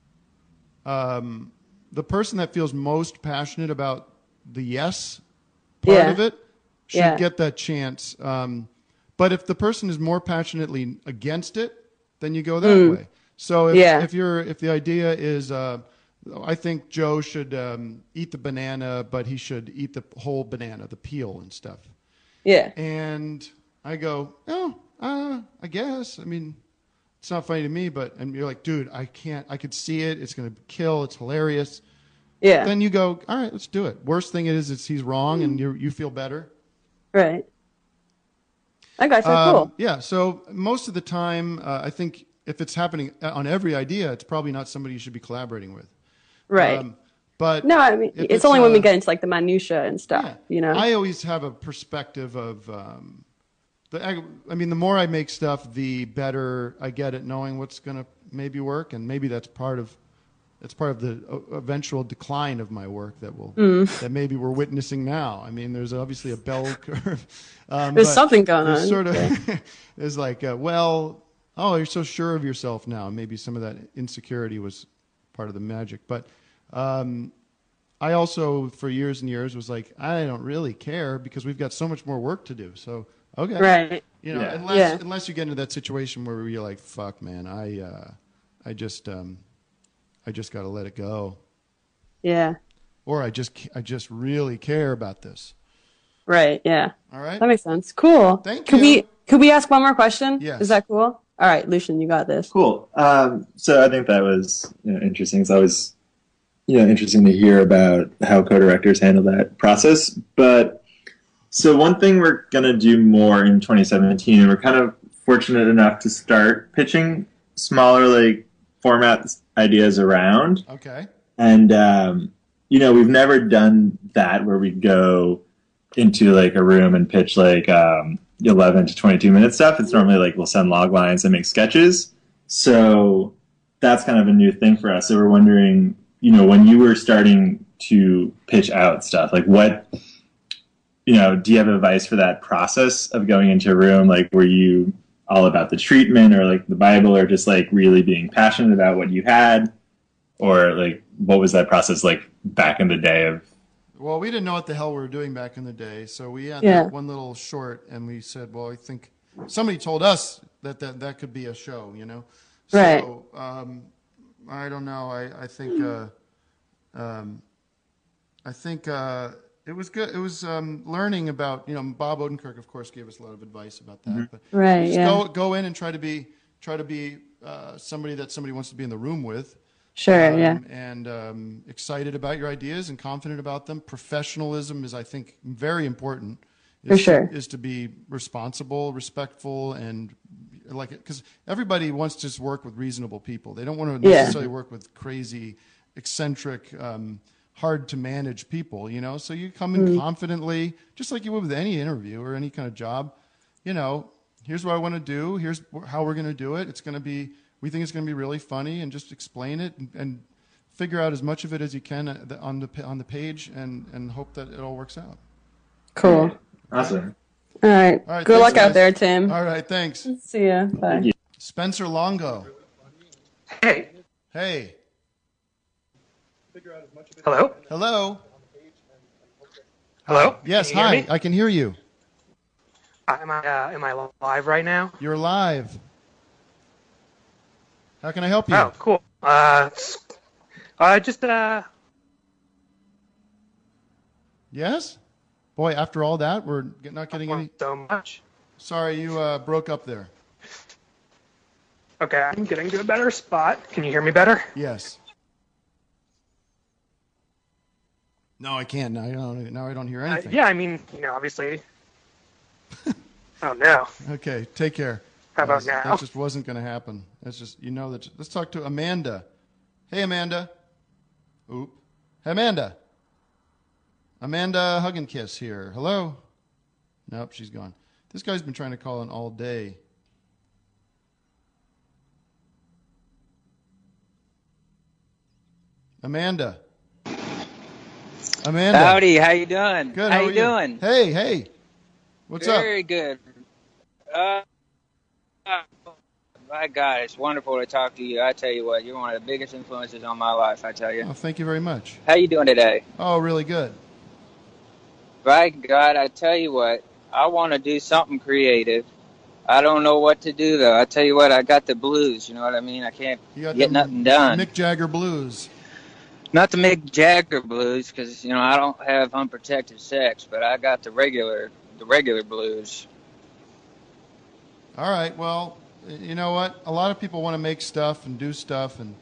um, the person that feels most passionate about the yes part Yeah. of it should Yeah. get that chance. Um, but if the person is more passionately against it, then you go that Mm. way. So if, Yeah. if you're if the idea is, uh, I think Joe should um, eat the banana, but he should eat the whole banana, the peel and stuff. Yeah. And I go, oh, uh, I guess. I mean, it's not funny to me, but and you're like, dude, I can't. I could see it. It's gonna kill. It's hilarious. Yeah. Then you go, all right, let's do it. Worst thing is, is he's wrong, and you you feel better. Right. I got you. Um, Cool. Yeah. So most of the time, uh, I think if it's happening on every idea, it's probably not somebody you should be collaborating with. Right. Um, but No, I mean, if it's, only when uh, we get into like the minutia and stuff, you know? I always have a perspective of, um, the, I, I mean, the more I make stuff, the better I get at knowing what's going to maybe work, and maybe that's part of, that's part of the uh, eventual decline of my work that will, Mm. that maybe we're witnessing now. I mean, there's obviously a bell curve. Um, There's but something going there's on. Sort of, Yeah. there's like, uh, well, oh, you're so sure of yourself now. Maybe some of that insecurity was part of the magic, but. Um, I also, for years and years, was like, I don't really care because we've got so much more work to do. So, okay. Right. You know, Yeah. unless Yeah. unless you get into that situation where you're like, fuck, man, I uh, I just um, I just got to let it go, Yeah. or I just ca- I just really care about this. Right. Yeah. All right. That makes sense. Cool. Thank could you. we could we ask one more question? Yes. Is that cool? All right, Lucian, you got this. Cool. Um, so I think that was you know, interesting. It's always you know interesting to hear about how co-directors handle that process. But so one thing we're going to do more in twenty seventeen, and we're kind of fortunate enough to start pitching smaller like format ideas around. Okay. And um, you know we've never done that where we go into like a room and pitch like um, eleven to twenty-two minute stuff. It's normally like we'll send log lines and make sketches. So that's kind of a new thing for us. So we're wondering, you know, when you were starting to pitch out stuff, like what, you know, do you have advice for that process of going into a room? Like, were you all about the treatment or like the Bible, or just like really being passionate about what you had? Or like, what was that process like back in the day of? Well, we didn't know what the hell we were doing back in the day, so we had Yeah. that one little short, and we said, well, I think somebody told us that that, that could be a show, you know? Right. So, um, I don't know. I, I think, uh, um, I think uh, it was good. It was um, learning about, you know, Bob Odenkirk, of course, gave us a lot of advice about that. Mm-hmm. But Right, just yeah. go, go in and try to be, try to be uh, somebody that somebody wants to be in the room with. Sure, um, yeah. And um, excited about your ideas and confident about them. Professionalism is, I think, very important. For Is sure. To, is to be responsible, respectful, and like it, because everybody wants to just work with reasonable people. They don't want to Yeah. necessarily work with crazy, eccentric, um, hard to manage people, you know? So you come in Mm. confidently, just like you would with any interview or any kind of job. You know, here's what I want to do. Here's wh- how we're going to do it. It's going to be, we think it's going to be really funny, and just explain it and, and figure out as much of it as you can uh, the- on the, pa- on the page, and, and hope that it all works out. Cool. Awesome. All right. All right, Good thanks, luck out guys. there, Tim. All right, thanks. See ya. Bye. Spencer Longo. Hey. Hey. Hello? Hello. Hello? Yes, Can you hear hi. me? I can hear you. Uh, Am I uh, am I live right now? You're live. How can I help you? Oh, cool. Uh, s- uh just uh, Yes? Boy, after all that, we're get- not getting any. so much. Sorry, you uh, broke up there. Okay, I'm getting to a better spot. Can you hear me better? Yes. No, I can't. Now I don't. Now I don't hear Uh, anything. yeah, I mean, you know, obviously. Oh no. Okay. Take care. How about That was- now? That just wasn't going to happen. That's just you know that. Let's talk to Amanda. Hey, Amanda. Oop. Hey, Amanda. Amanda Hug and Kiss here. Hello. Nope, she's gone. This guy's been trying to call in all day. Amanda. Amanda. Howdy, how you doing? Good. How, How, you are doing? Hey, hey. What's up? Very good. Uh, my God, it's wonderful to talk to you. I tell you what, you're one of the biggest influences on my life. I tell you. Oh, thank you very much. How you doing today? Oh, really good. By God, I tell you what, I want to do something creative. I don't know what to do though. I tell you what, I got the blues. You know what I mean? I can't You got get the nothing done. Mick Jagger blues. Not the Mick Jagger blues, because you know I don't have unprotected sex, but I got the regular, the regular blues. All right. Well, you know what? A lot of people want to make stuff and do stuff, and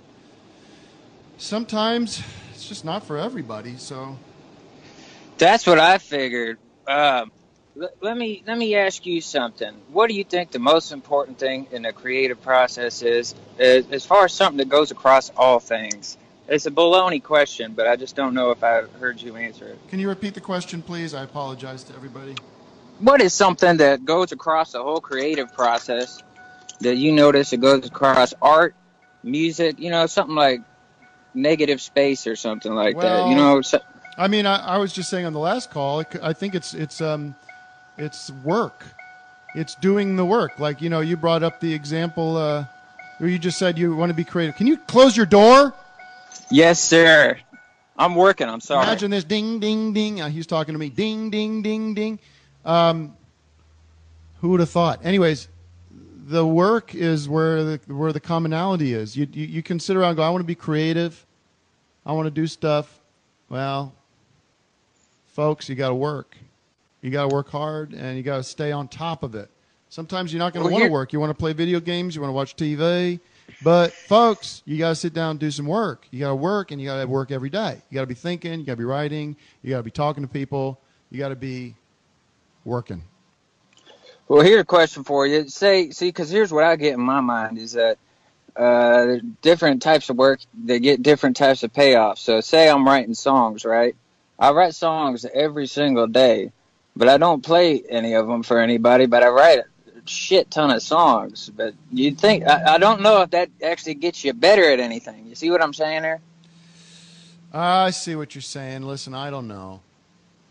sometimes it's just not for everybody. So, That's what I figured. Um, let, let me let me ask you something. What do you think the most important thing in the creative process is, as, as far as something that goes across all things? It's a baloney question, but I just don't know if I heard you answer it. can you repeat the question, please? I apologize to everybody. What is something that goes across the whole creative process that you notice it goes across art, music, you know, something like negative space or something like that, you know? So, I mean, I, I was just saying on the last call. it c- I think it's it's um, it's work. It's doing the work. Like you know, you brought up the example uh, where you just said you want to be creative. Can you close your door? yes, sir. I'm working. I'm sorry. Imagine this ding, ding, ding. Uh, he's talking to me. Ding, ding, ding, ding. Um, who would have thought? Anyways, the work is where the where the commonality is. You you, you can sit around and go, I want to be creative. I want to do stuff. Well, folks, you got to work. You got to work hard, and you got to stay on top of it. Sometimes you're not going to Well, want to here- work. You want to play video games. You want to watch T V. But folks, you got to sit down and do some work. You got to work, and you got to work every day. You got to be thinking. You got to be writing. You got to be talking to people. You got to be working. Well, here's a question for you. Say, see, because here's what I get in my mind is that uh, there's different types of work, they get different types of payoffs. So say I'm writing songs, right? I write songs every single day, but I don't play any of them for anybody, but I write a shit ton of songs. But you'd think, I, I don't know if that actually gets you better at anything. You see what I'm saying there? I see what you're saying. Listen, I don't know.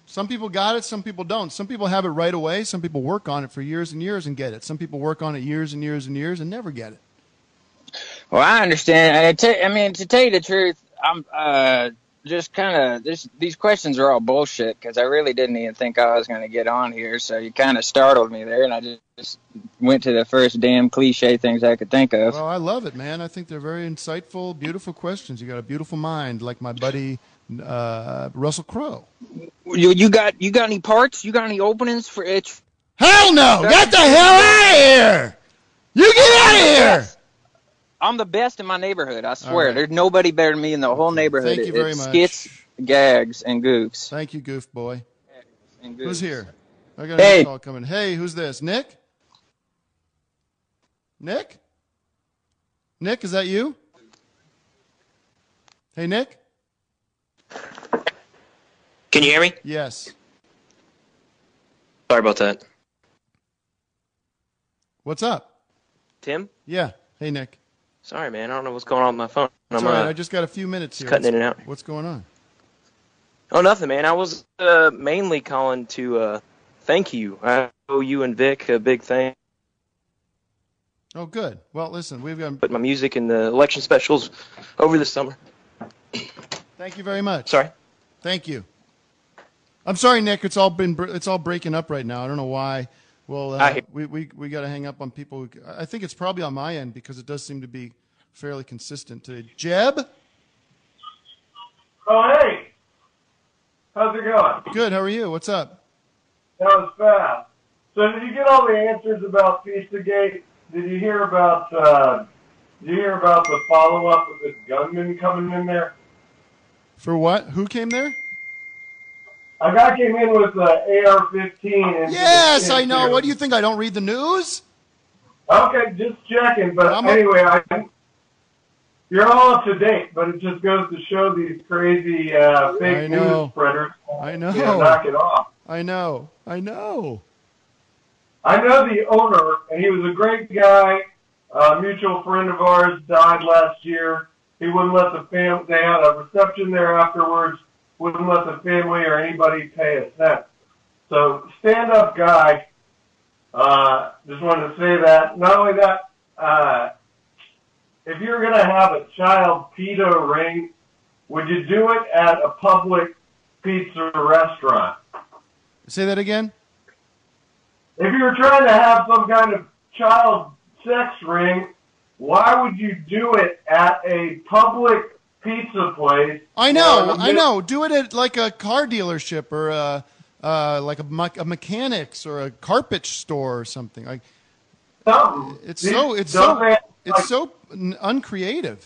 Some people got it, some people don't. Some people have it right away. Some people work on it for years and years and get it. Some people work on it years and years and years and never get it. Well, I understand. I, t- I mean, to tell you the truth, I'm uh, just kind of these questions are all bullshit because I really didn't even think I was going to get on here. So you kind of startled me there, and I just, just went to the first damn cliche things I could think of. Well, I love it, man. I think they're very insightful, beautiful questions. You got a beautiful mind, like my buddy uh, Russell Crowe. You you got you got any parts? You got any openings for it? Hell no! Get the hell out of here! You get out of here! I'm the best in my neighborhood. I swear. right. There's nobody better than me in the whole neighborhood. Thank you very it's much. Skits, gags, and goofs. Thank you, Goof Boy. And goofs. Who's here? I got Hey. a call coming. Hey, who's this? Nick? Nick? Nick, is that you? Hey, Nick? Can you hear me? Yes. Sorry about that. What's up? Tim? Yeah. Hey, Nick. Sorry, man. I don't know what's going on with my phone. It's I'm all right. uh, I just got a few minutes here. cutting What's- in and out. What's going on? Oh, nothing, man. I was uh, mainly calling to uh, thank you. I owe you and Vic a big thank. Oh, good. Well, listen, we've got. Put my music in the election specials over the summer. Thank you very much. Sorry. Thank you. I'm sorry, Nick. It's all been. It's all breaking up right now. I don't know why. Well, I uh, hear- we we we got to hang up on people. Who, I think it's probably on my end because it does seem to be fairly consistent today. Jeb. Oh, hey. How's it going? Good. How are you? What's up? That was fast. So did you get all the answers about Pizzagate? Did you hear about, uh, did you hear about the follow-up of this gunman coming in there? For what? Who came there? A guy came in with an A R fifteen. into Yes, the- I know. into- What do you think? I don't read the news? Okay, just checking. But I'm a- anyway, I, you're all up to date, but it just goes to show these crazy uh, I fake know. news spreaders. I know. You know, knock it off. I know. I know. I know the owner, and he was a great guy. A mutual friend of ours died last year. He wouldn't let the fam. They had a reception there afterwards. Wouldn't let the family or anybody pay a cent. So stand-up guy. Uh, just wanted to say that. Not only that, uh, if you're going to have a child pedo ring, would you do it at a public pizza restaurant? Say that again. If you were trying to have some kind of child sex ring, why would you do it at a public pizza place? I know. Or in the I mid- know. Do it at like a car dealership or a, uh, like a, me- a mechanics or a carpet store or something. Like Something. it's These so it's so dumbass, it's like- so n- uncreative.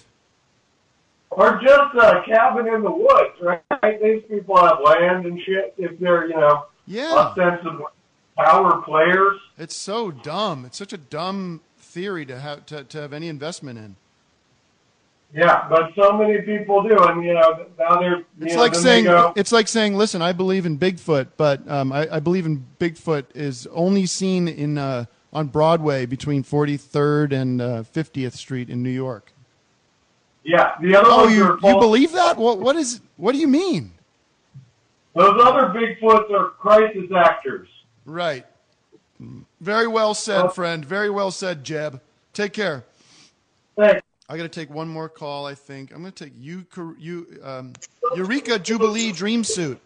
Or just a cabin in the woods, right? These people have land and shit if they're, you know, Yeah. ostensibly power players. It's so dumb. It's such a dumb theory to have to, to have any investment in. Yeah, but so many people do, and you know now they're. You It's know, like then saying they go, it's like saying, listen, I believe in Bigfoot, but um, I, I believe in Bigfoot is only seen in uh, on Broadway between forty-third and uh, fiftieth Street in New York. Yeah, the other Oh, ones you are you false. believe that? What what is what do you mean? Those other Bigfoots are crisis actors. Right. Very well said, friend. Very well said, Jeb. Take care. Thanks. I got to take one more call, I think. I'm going to take you, you, um, Eureka Jubilee Dream Suit.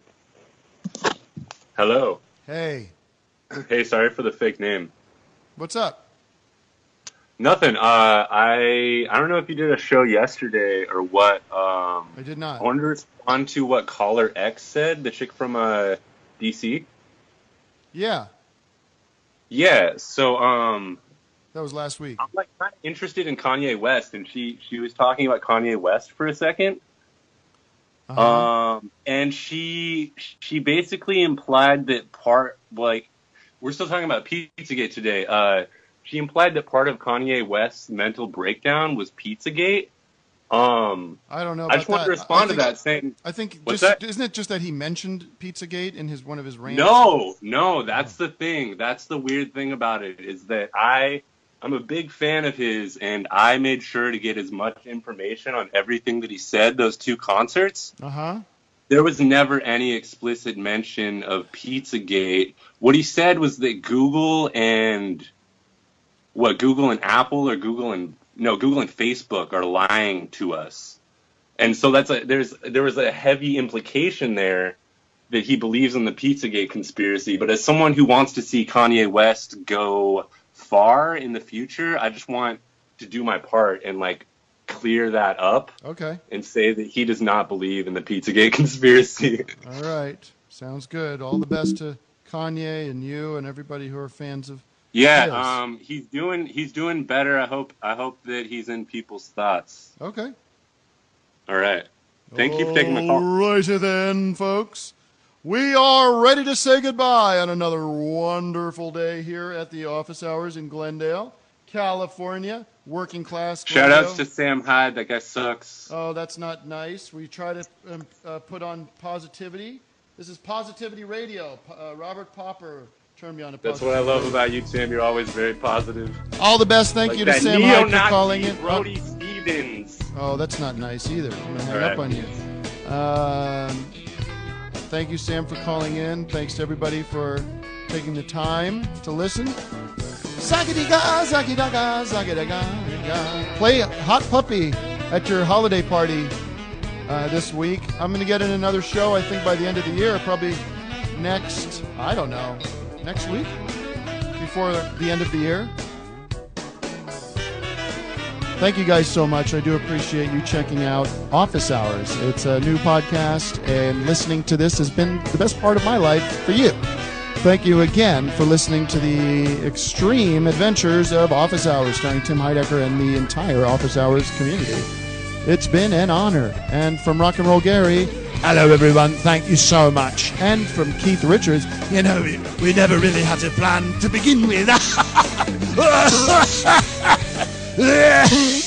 Hello. Hey, Hey, sorry for the fake name. what's up? Nothing. Uh, I I don't know if you did a show yesterday or what. Um, I did not. I wanted to respond to what Caller X said, the chick from uh, D C. Yeah, Yeah. So um, that was last week. I'm like kind of interested in Kanye West, and she she was talking about Kanye West for a second. Uh-huh. Um, and she she basically implied that part like we're still talking about Pizzagate today. Uh, she implied that part of Kanye West's mental breakdown was Pizzagate. Um, I don't know. I About just wanted that. to respond I think, to that, saying I think what's just, that? isn't it just that he mentioned Pizzagate in his one of his rants? No, no, that's the thing. That's the weird thing about it is that I I'm a big fan of his, and I made sure to get as much information on everything that he said those two concerts. Uh huh. there was never any explicit mention of Pizzagate. What he said was that Google and what Google and Apple or Google and no Google and Facebook are lying to us, and so that's a there's there was a heavy implication there that he believes in the Pizzagate conspiracy. But as someone who wants to see Kanye West go far in the future, I just want to do my part and like clear that up. Okay. And say that he does not believe in the Pizzagate conspiracy. All right. Sounds good. All the best to Kanye and you and everybody who are fans of Yeah, his. um, he's doing he's doing better. I hope I hope that he's in people's thoughts. Okay. All right. Thank you for taking my call. Righty then, folks. We are ready to say goodbye on another wonderful day here at the office hours in Glendale, California. Working class. Shout Glendale. outs to Sam Hyde. That guy sucks. Oh, that's not nice. We try to um, uh, put on positivity. This is Positivity Radio. P- uh, Robert Popper turned me on to That's positivity. what I love about you, Sam. You're always very positive. All the best. Thank Like you to that Sam Hyde for neo-Nazi calling in. Brody Stevens. Oh, that's not nice either. I'm going to hang All up right. on you. Um, thank you, Sam, for calling in. Thanks to everybody for taking the time to listen. Zakidiga, zakidaga, zakidaga. Play Hot Puppy at your holiday party uh, this week. I'm going to get in another show, I think, by the end of the year. Probably next, I don't know, next week? Before the end of the year. Thank you guys so much. I do appreciate you checking out Office Hours. It's a new podcast, and listening to this has been the best part of my life for you. Thank you again for listening to the extreme adventures of Office Hours, starring Tim Heidecker and the entire Office Hours community. It's been an honor. And from Rock and Roll Gary, hello everyone, thank you so much. And from Keith Richards, you know, we, we never really had a plan to begin with.